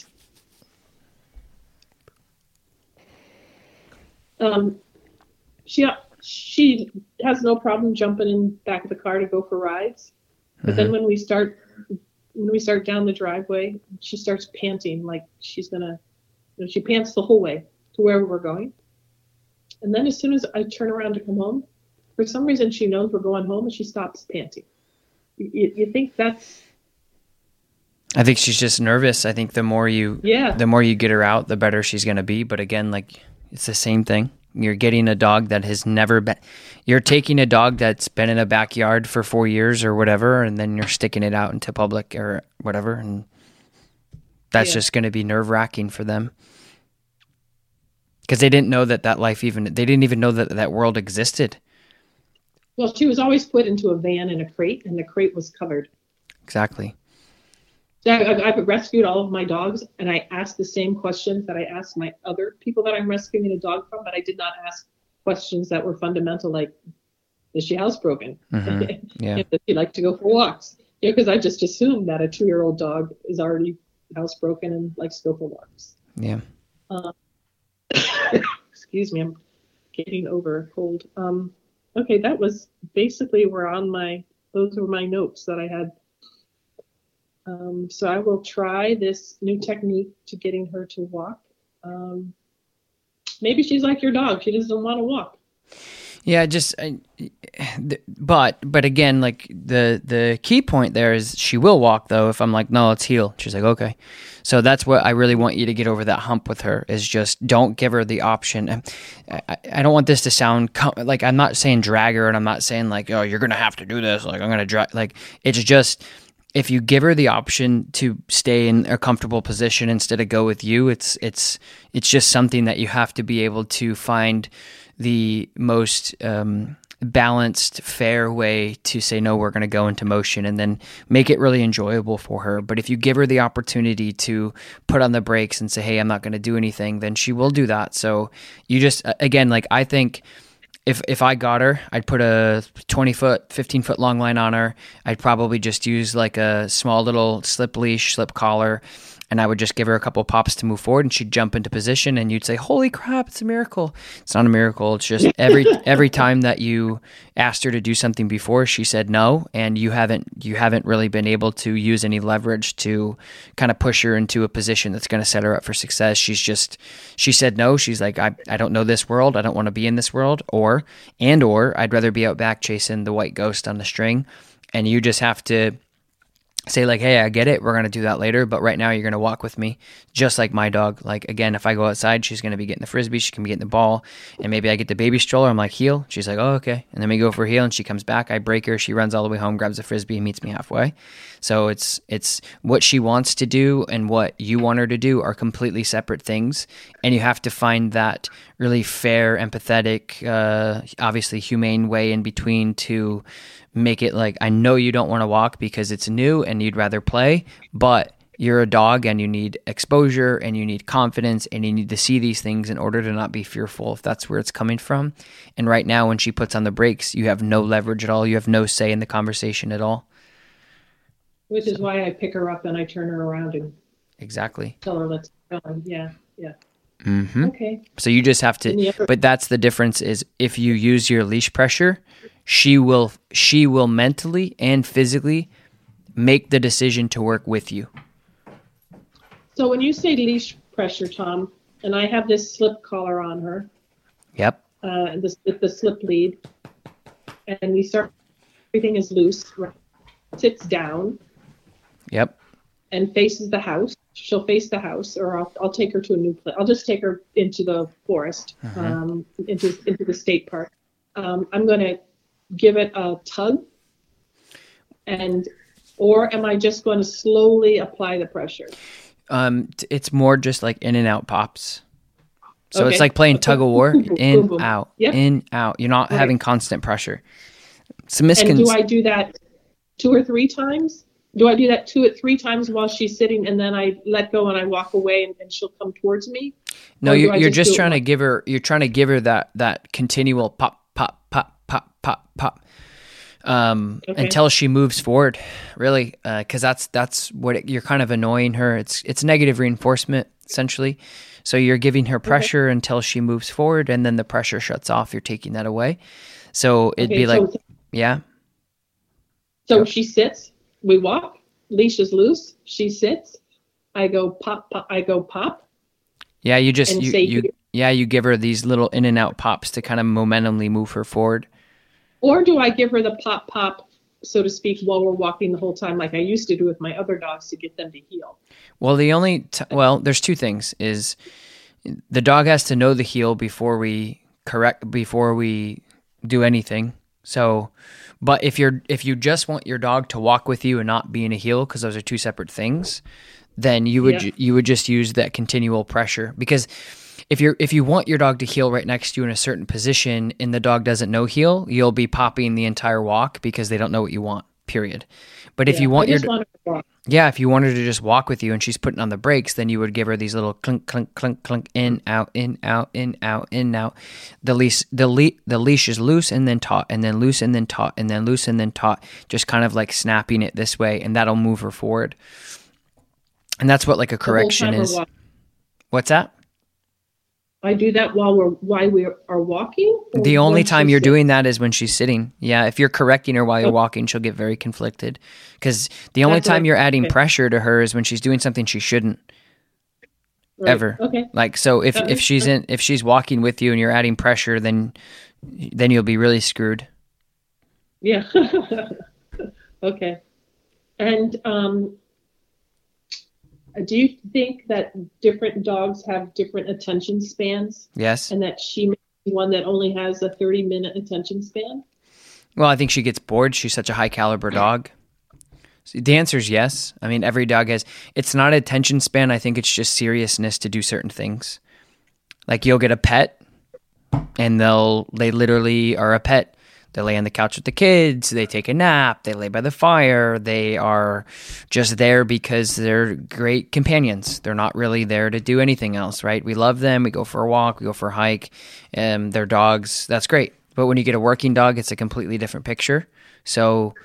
she has no problem jumping in back of the car to go for rides. But then when we start down the driveway, she starts panting like she's gonna. She pants the whole way to wherever we're going. And then as soon as I turn around to come home, for some reason she knows we're going home and she stops panting. You think that's? I think she's just nervous. I think the more you get her out, the better she's going to be. But again, like it's the same thing. You're getting a dog that has never been, you're taking a dog that's been in a backyard for 4 years or whatever, and then you're sticking it out into public or whatever. And that's just going to be nerve wracking for them. Because they didn't know that life they didn't even know that world existed. Well, she was always put into a van in a crate, and the crate was covered. Exactly. So I've rescued all of my dogs, and I asked the same questions that I asked my other people that I'm rescuing a dog from, but I did not ask questions that were fundamental, like, is she housebroken? Mm-hmm. Yeah. Does she like to go for walks? Yeah, because I just assumed that a 2-year-old dog is already housebroken and likes to go for walks. Yeah. Excuse me, I'm getting over a cold. Okay, that was basically those were my notes that I had So I will try this new technique to getting her to walk. Maybe she's like your dog. She doesn't want to walk. Yeah, but again, like the key point there is she will walk though. If I'm like, no, let's heel. She's like, okay. So that's what I really want you to get over that hump with her, is just don't give her the option. I don't want this to sound like, I'm not saying drag her, and I'm not saying like, oh, you're going to have to do this. Like, I'm going to drag, like, it's just, if you give her the option to stay in a comfortable position instead of go with you, it's just something that you have to be able to find the most balanced, fair way to say, no, we're going to go into motion, and then make it really enjoyable for her. But if you give her the opportunity to put on the brakes and say, hey, I'm not going to do anything, then she will do that. So you just, again, like, I think if I got her, I'd put a 20-foot, 15-foot long line on her. I'd probably just use like a small little slip leash, slip collar, and I would just give her a couple pops to move forward, and she'd jump into position, and you'd say, holy crap, it's a miracle. It's not a miracle. It's just every time that you asked her to do something before, she said no, and you haven't really been able to use any leverage to kind of push her into a position that's going to set her up for success. She said no. She's like, I don't know this world. I don't want to be in this world, or I'd rather be out back chasing the white ghost on the string. And you just have to say like, hey, I get it. We're going to do that later. But right now you're going to walk with me, just like my dog. Like, again, if I go outside, she's going to be getting the Frisbee. She's going to be getting the ball. And maybe I get the baby stroller. I'm like, heel. She's like, oh, okay. And then we go for a heel, and she comes back. I break her. She runs all the way home, grabs the Frisbee, and meets me halfway. So it's what she wants to do and what you want her to do are completely separate things. And you have to find that really fair, empathetic, obviously humane way in between to make it like, I know you don't want to walk because it's new and you'd rather play, but you're a dog and you need exposure and you need confidence and you need to see these things in order to not be fearful, if that's where it's coming from. And right now, when she puts on the brakes, you have no leverage at all. You have no say in the conversation at all. Which is why I pick her up and I turn her around and exactly tell her, let's go. Yeah. Mm-hmm. Okay. So you just have to, but that's the difference, is if you use your leash pressure, she will mentally and physically make the decision to work with you. So when you say leash pressure, Tom, and I have this slip collar on her. Yep. The slip lead, and we start, everything is loose, sits down. Yep. And faces the house. She'll face the house, or I'll take her to a new place. I'll just take her into the forest, into the state park. I'm going to give it a tug, or am I just going to slowly apply the pressure? It's more just like in and out pops. So it's like playing tug of war, in, boom. Out, yep. In, out. You're not having constant pressure. And do I do that 2 or 3 times? Do I do that 2 or 3 times while she's sitting, and then I let go and I walk away and she'll come towards me? No, you're just trying to give her. You're trying to give her that continual pop, pop, pop, pop, pop, pop, until she moves forward. Really, because that's what you're kind of annoying her. It's negative reinforcement essentially. So you're giving her pressure until she moves forward, and then the pressure shuts off. You're taking that away. So it'd be like, yeah. So she sits. We walk, leash is loose, she sits, I go pop, pop, I go pop. Yeah, you just, you give her these little in and out pops to kind of momentumly move her forward. Or do I give her the pop, pop, so to speak, while we're walking the whole time, like I used to do with my other dogs to get them to heel? Well, there's 2 things. Is the dog has to know the heel before we do anything. So, but if you just want your dog to walk with you and not be in a heel, because those are 2 separate things, then you would just use that continual pressure. Because if you want your dog to heel right next to you in a certain position and the dog doesn't know heel, you'll be popping the entire walk because they don't know what you want. Period. But if you want if you want her to just walk with you and she's putting on the brakes, then you would give her these little clink, clink, clink, clink, in, out, in, out, in, out, in, out. The leash is loose and then taut, and then loose and then taut, and then loose and then taut, just kind of like snapping it this way, and that'll move her forward. And that's what like a correction is. What's that? I do that while we are walking? The only when time she's you're sitting? doing that is when she's sitting. Yeah, if you're correcting her while you're Okay. walking, she'll get very conflicted. Because the only That's what time you're adding okay. pressure to her is when she's doing something she shouldn't Right. ever. Okay. Like, so if That makes if she's walking with you and you're adding pressure, then you'll be really screwed. Yeah. Okay. And do you think that different dogs have different attention spans, Yes. and that she may be one that only has a 30-minute attention span? Well, I think she gets bored. She's such a high caliber dog. So the answer is yes. I mean, every dog has. It's not attention span. I think it's just seriousness to do certain things. Like you'll get a pet, and they literally are a pet. They lay on the couch with the kids. They take a nap. They lay by the fire. They are just there because they're great companions. They're not really there to do anything else, right? We love them. We go for a walk. We go for a hike. They're dogs. That's great. But when you get a working dog, it's a completely different picture. So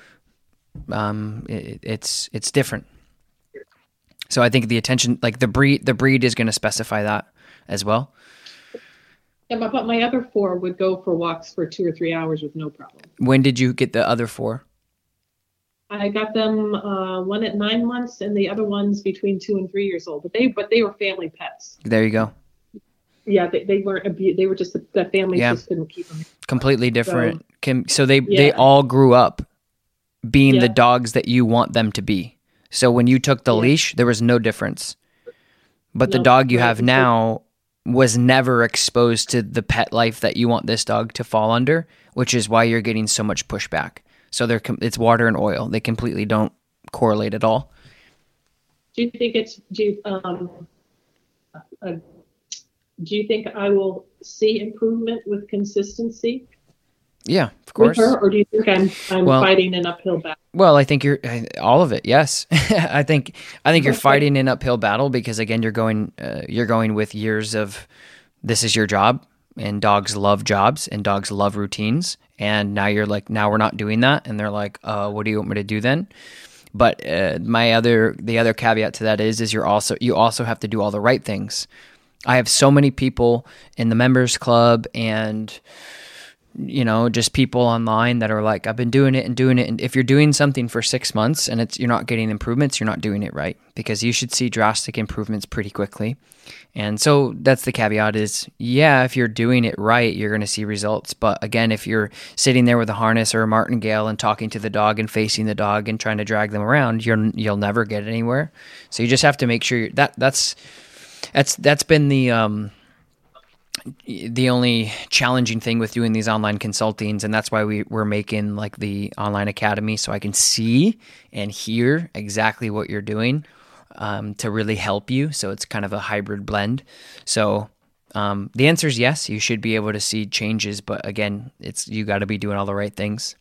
it's different. So I think the attention, like the breed is going to specify that as well. Yeah, but my other 4 would go for walks for 2 or 3 hours with no problem. When did you get the other 4? I got them one at 9 months and the other ones between 2 and 3 years old. But they were family pets. There you go. Yeah, they weren't they were just the families Yeah. just couldn't keep them. Completely different. So they Yeah. all grew up being Yeah. the dogs that you want them to be. So when you took the Yeah. leash, there was no difference. But the No, dog you right, have now was never exposed to the pet life that you want this dog to fall under, which is why you're getting so much pushback. So it's water and oil. They completely don't correlate at all. Do you think do you think I will see improvement with consistency Yeah, of with course. her, or do you think I'm Well- fighting an uphill battle? Well, I think you're all of it. Yes, I think you're fighting an uphill battle because again, you're going with years of this is your job, and dogs love jobs and dogs love routines, and now you're like, now we're not doing that, and they're like, what do you want me to do then? But the other caveat to that is you also have to do all the right things. I have so many people in the members club and just people online that are like, I've been doing it. And if you're doing something for 6 months and you're not getting improvements, you're not doing it right, because you should see drastic improvements pretty quickly. And so that's the caveat is, yeah, if you're doing it right, you're going to see results. But again, if you're sitting there with a harness or a martingale and talking to the dog and facing the dog and trying to drag them around, you'll never get anywhere. So you just have to make sure that's been the only challenging thing with doing these online consultings, and that's why we're making like the online academy, so I can see and hear exactly what you're doing to really help you. So it's kind of a hybrid blend. So the answer is yes, you should be able to see changes, but again, you got to be doing all the right things.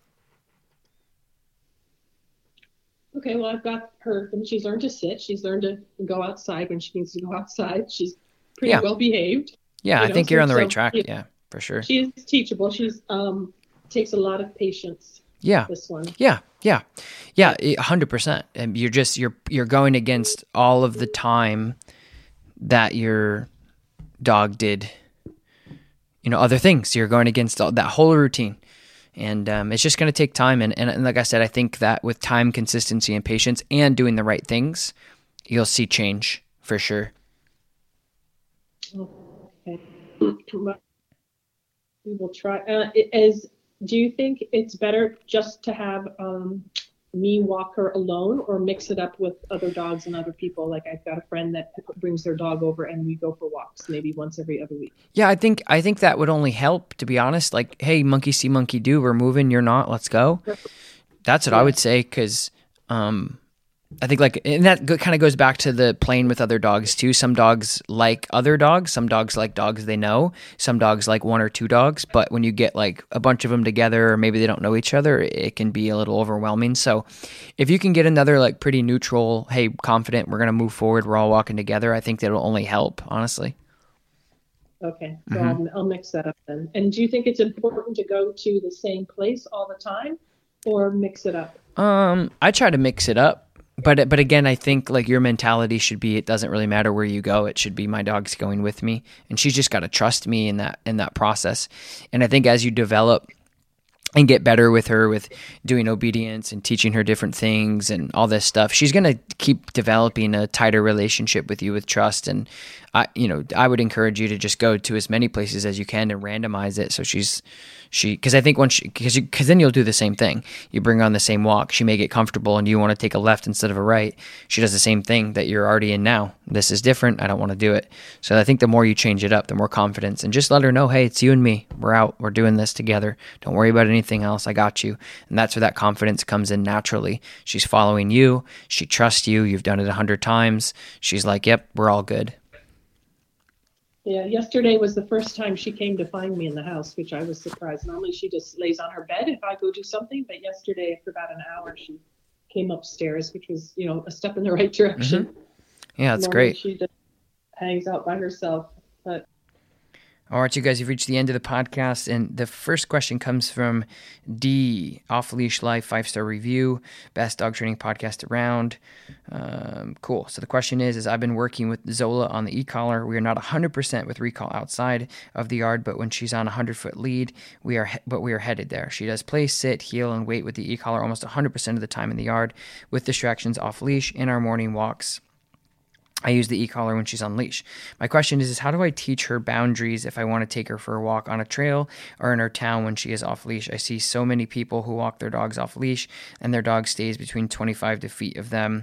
Okay, well, I've got her, and she's learned to sit. She's learned to go outside when she needs to go outside. She's pretty Yeah. well behaved. Yeah, I think you're on the right track. So, Yeah, for sure. She is teachable. She's takes a lot of patience. Yeah. This one. Yeah, 100%. And you're going against all of the time that your dog did, other things. You're going against that whole routine, and it's just going to take time. And like I said, I think that with time, consistency, and patience, and doing the right things, you'll see change for sure. Okay. We will try. Do you think it's better just to have me walk her alone, or mix it up with other dogs and other people? Like I've got a friend that brings their dog over and we go for walks maybe once every other week. Yeah, I think that would only help, to be honest. Like, hey, monkey see, monkey do. We're moving. You're not. Let's go. That's what I would say, because I think and that kind of goes back to the playing with other dogs too. Some dogs like other dogs. Some dogs like dogs they know. Some dogs like one or two dogs. But when you get like a bunch of them together, or maybe they don't know each other, it can be a little overwhelming. So if you can get another like pretty neutral, hey, confident, we're going to move forward, we're all walking together, I think that'll only help, honestly. Okay, so I'll mix that up then. And do you think it's important to go to the same place all the time, or mix it up? I try to mix it up. But again, I think like your mentality should be, it doesn't really matter where you go. It should be my dog's going with me, and she's just got to trust me in that process. And I think as you develop and get better with her with doing obedience and teaching her different things and all this stuff, she's going to keep developing a tighter relationship with you with trust. And I would encourage you to just go to as many places as you can and randomize it. So because I think because then you'll do the same thing. You bring her on the same walk. She may get comfortable and you want to take a left instead of a right. She does the same thing that you're already in now. This is different. I don't want to do it. So I think the more you change it up, the more confidence, and just let her know, hey, it's you and me. We're out. We're doing this together. Don't worry about anything else. I got you. And that's where that confidence comes in naturally. She's following you. She trusts you. You've done it 100 times. She's like, yep, we're all good. Yeah, yesterday was the first time she came to find me in the house, which I was surprised. Normally she just lays on her bed if I go do something, but yesterday for about an hour she came upstairs, which was, a step in the right direction. Mm-hmm. Yeah, that's Normally great. She just hangs out by herself, but all right, you guys, you've reached the end of the podcast, and the first question comes from D, Off Leash Life, 5-star review, best dog training podcast around. Cool. So the question is I've been working with Zola on the e-collar. We are not 100% with recall outside of the yard, but when she's on a 100-foot lead, we are headed there. She does play, sit, heel, and wait with the e-collar almost 100% of the time in the yard with distractions off leash in our morning walks. I use the e-collar when she's on leash. My question is how do I teach her boundaries if I want to take her for a walk on a trail or in her town when she is off leash? I see so many people who walk their dogs off leash and their dog stays between 25 to feet of them.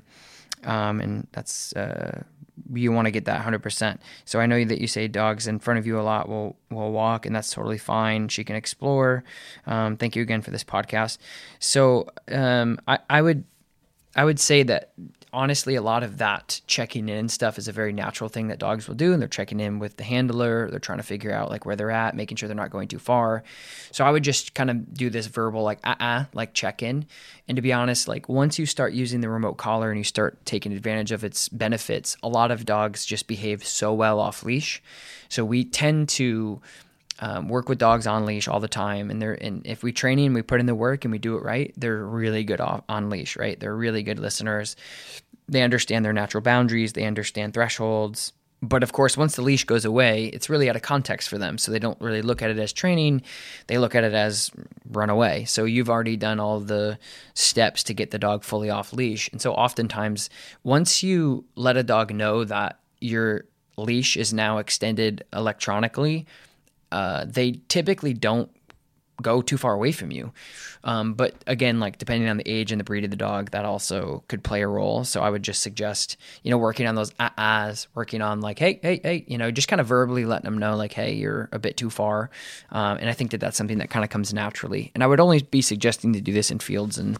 And that's, you want to get that 100%. So I know that you say dogs in front of you a lot will walk, and that's totally fine. She can explore. Thank you again for this podcast. So I would say that honestly, a lot of that checking in stuff is a very natural thing that dogs will do, and they're checking in with the handler. They're trying to figure out like where they're at, making sure they're not going too far. So I would just kind of do this verbal like check in. And to be honest, like once you start using the remote collar and you start taking advantage of its benefits, a lot of dogs just behave so well off leash. So we tend to work with dogs on leash all the time, and if we train and we put in the work and we do it right, they're really good on leash, right? They're really good listeners. They understand their natural boundaries. They understand thresholds. But of course, once the leash goes away, it's really out of context for them. So they don't really look at it as training. They look at it as run away. So you've already done all the steps to get the dog fully off leash. And so oftentimes, once you let a dog know that your leash is now extended electronically, they typically don't go too far away from you. But again, like depending on the age and the breed of the dog, that also could play a role. So I would just suggest, working on those working on like, hey, just kind of verbally letting them know like, hey, you're a bit too far. And I think that that's something that kind of comes naturally. And I would only be suggesting to do this in fields and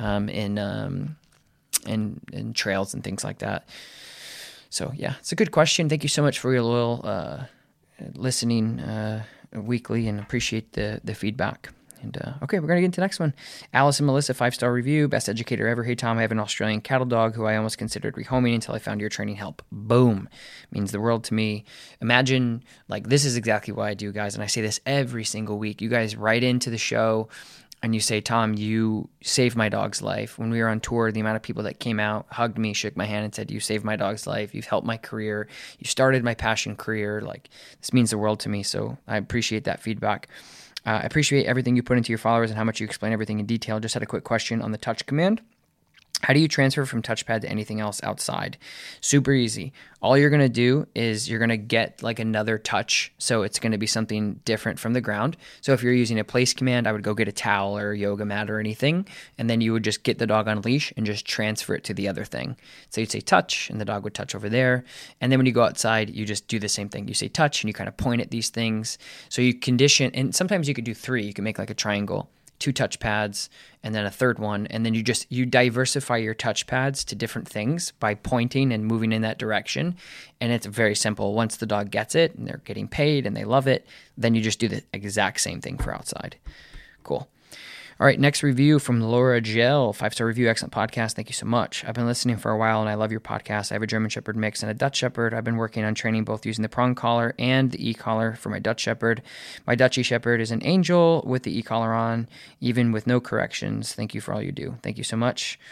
in trails and things like that. So yeah, it's a good question. Thank you so much for your loyal listening weekly, and appreciate the feedback. And okay, we're going to get into the next one. Alice and Melissa, 5-star review, best educator ever. Hey, Tom, I have an Australian cattle dog who I almost considered rehoming until I found your training help. Boom. Means the world to me. Imagine, like, this is exactly what I do, guys, and I say this every single week. You guys write into the show and you say, Tom, you saved my dog's life. When we were on tour, the amount of people that came out, hugged me, shook my hand, and said, you saved my dog's life. You've helped my career. You started my passion career. Like, this means the world to me. So I appreciate that feedback. I appreciate everything you put into your followers and how much you explain everything in detail. Just had a quick question on the touch command. How do you transfer from touchpad to anything else outside? Super easy. All you're going to do is you're going to get like another touch. So it's going to be something different from the ground. So if you're using a place command, I would go get a towel or a yoga mat or anything. And then you would just get the dog on leash and just transfer it to the other thing. So you'd say touch and the dog would touch over there. And then when you go outside, you just do the same thing. You say touch and you kind of point at these things. So you condition, and sometimes you could do 3. You can make like a triangle. 2 touch pads, and then a third one. And then you diversify your touch pads to different things by pointing and moving in that direction. And it's very simple. Once the dog gets it and they're getting paid and they love it, then you just do the exact same thing for outside. Cool. All right, next review from Laura Gell, 5-star review, excellent podcast. Thank you so much. I've been listening for a while, and I love your podcast. I have a German Shepherd mix and a Dutch Shepherd. I've been working on training both using the prong collar and the e-collar for my Dutch Shepherd. My Dutchy Shepherd is an angel with the e-collar on, even with no corrections. Thank you for all you do. Thank you so much.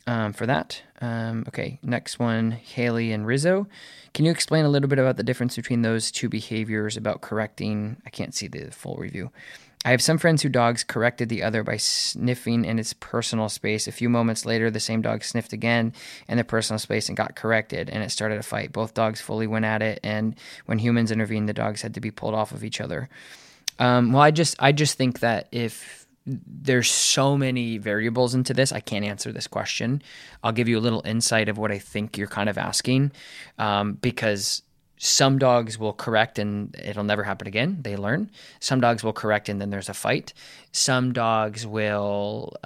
for that. Okay, next one, Haley and Rizzo. Can you explain a little bit about the difference between those two behaviors about correcting? I can't see the full review. I have some friends whose dogs corrected the other by sniffing in its personal space. A few moments later, the same dog sniffed again in their personal space and got corrected, and it started a fight. Both dogs fully went at it, and when humans intervened, the dogs had to be pulled off of each other. Well, I just think that if there's so many variables into this, I can't answer this question. I'll give you a little insight of what I think you're kind of asking, because some dogs will correct and it'll never happen again. They learn. Some dogs will correct and then there's a fight. Some dogs will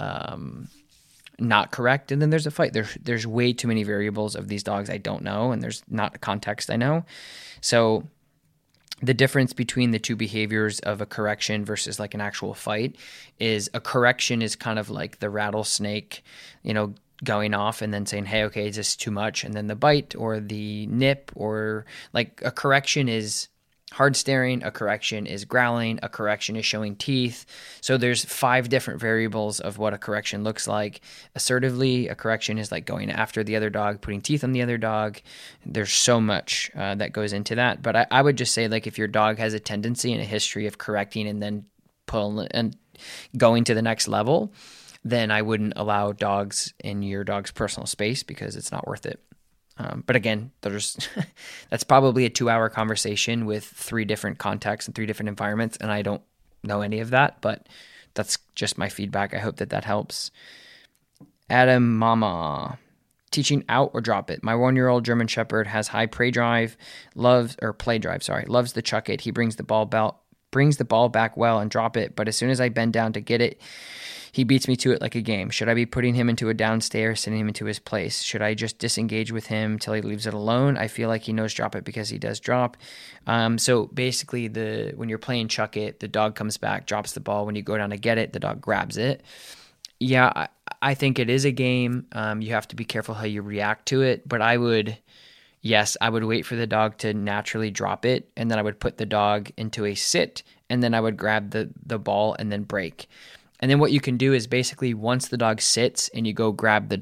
not correct and then there's a fight. There's way too many variables of these dogs I don't know, and there's not context I know. So the difference between the two behaviors of a correction versus like an actual fight is a correction is kind of like the rattlesnake, going off and then saying, hey, okay, is this too much? And then the bite or the nip, or like a correction is hard staring, a correction is growling, a correction is showing teeth. So there's 5 different variables of what a correction looks like. Assertively, a correction is like going after the other dog, putting teeth on the other dog. There's so much that goes into that. But I would just say, like, if your dog has a tendency and a history of correcting and then pulling and going to the next level, then I wouldn't allow dogs in your dog's personal space because it's not worth it. But again, that's probably a 2-hour conversation with 3 different contexts and 3 different environments, and I don't know any of that, but that's just my feedback. I hope that helps. Adam Mama, teaching out or drop it. My 1-year-old German Shepherd has high play drive, loves the chuck it. He brings the ball back well and drop it, but as soon as I bend down to get it, he beats me to it like a game. Should I be putting him into a downstairs, sending him into his place? Should I just disengage with him till he leaves it alone? I feel like he knows drop it because he does drop. So basically, when you're playing chuck it, the dog comes back, drops the ball. When you go down to get it, the dog grabs it. Yeah, I think it is a game. You have to be careful how you react to it. But I would wait for the dog to naturally drop it, and then I would put the dog into a sit, and then I would grab the ball and then break. And then what you can do is basically once the dog sits and you go grab the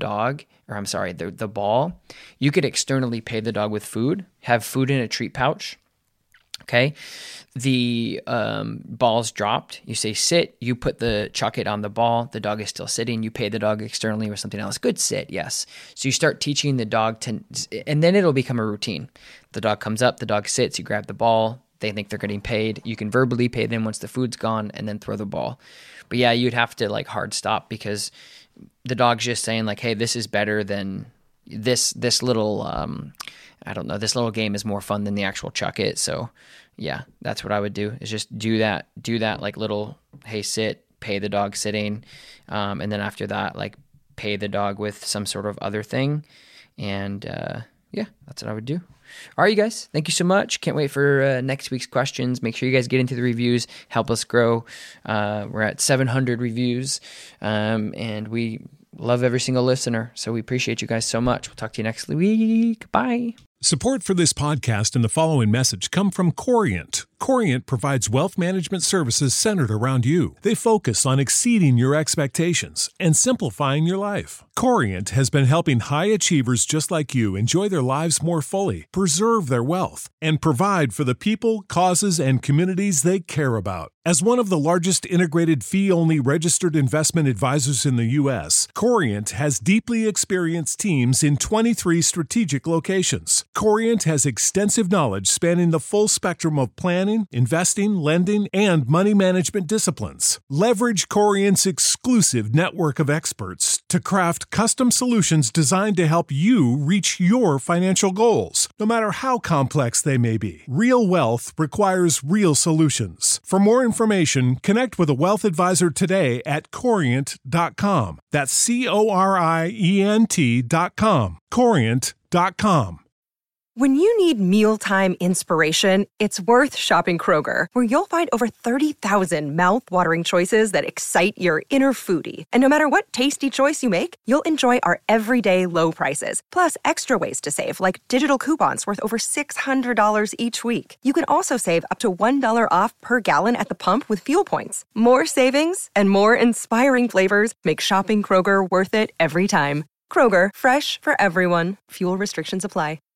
ball, you could externally pay the dog with food, have food in a treat pouch. Okay. The ball's dropped. You say sit, you put the chuck it on the ball. The dog is still sitting. You pay the dog externally with something else. Good sit. Yes. So you start teaching the dog and then it'll become a routine. The dog comes up, the dog sits, you grab the ball. They think they're getting paid. You can verbally pay them once the food's gone and then throw the ball. But yeah, you'd have to like hard stop because the dog's just saying like, hey, this is better than this little, this little game is more fun than the actual chuck it. So yeah, that's what I would do is just do that like little, hey, sit, pay the dog sitting. And then after that, like pay the dog with some sort of other thing. And that's what I would do. All right, you guys, thank you so much. Can't wait for next week's questions. Make sure you guys get into the reviews. Help us grow. We're at 700 reviews, and we love every single listener. So we appreciate you guys so much. We'll talk to you next week. Bye. Support for this podcast and the following message come from Corient. Corient provides wealth management services centered around you. They focus on exceeding your expectations and simplifying your life. Corient has been helping high achievers just like you enjoy their lives more fully, preserve their wealth, and provide for the people, causes, and communities they care about. As one of the largest integrated fee-only registered investment advisors in the U.S., Corient has deeply experienced teams in 23 strategic locations. Corient has extensive knowledge spanning the full spectrum of planning, investing, lending, and money management disciplines. Leverage Corient's exclusive network of experts to craft custom solutions designed to help you reach your financial goals, no matter how complex they may be. Real wealth requires real solutions. For more information, connect with a wealth advisor today at Corient.com. That's Corient.com. Corient.com. When you need mealtime inspiration, it's worth shopping Kroger, where you'll find over 30,000 mouth-watering choices that excite your inner foodie. And no matter what tasty choice you make, you'll enjoy our everyday low prices, plus extra ways to save, like digital coupons worth over $600 each week. You can also save up to $1 off per gallon at the pump with fuel points. More savings and more inspiring flavors make shopping Kroger worth it every time. Kroger, fresh for everyone. Fuel restrictions apply.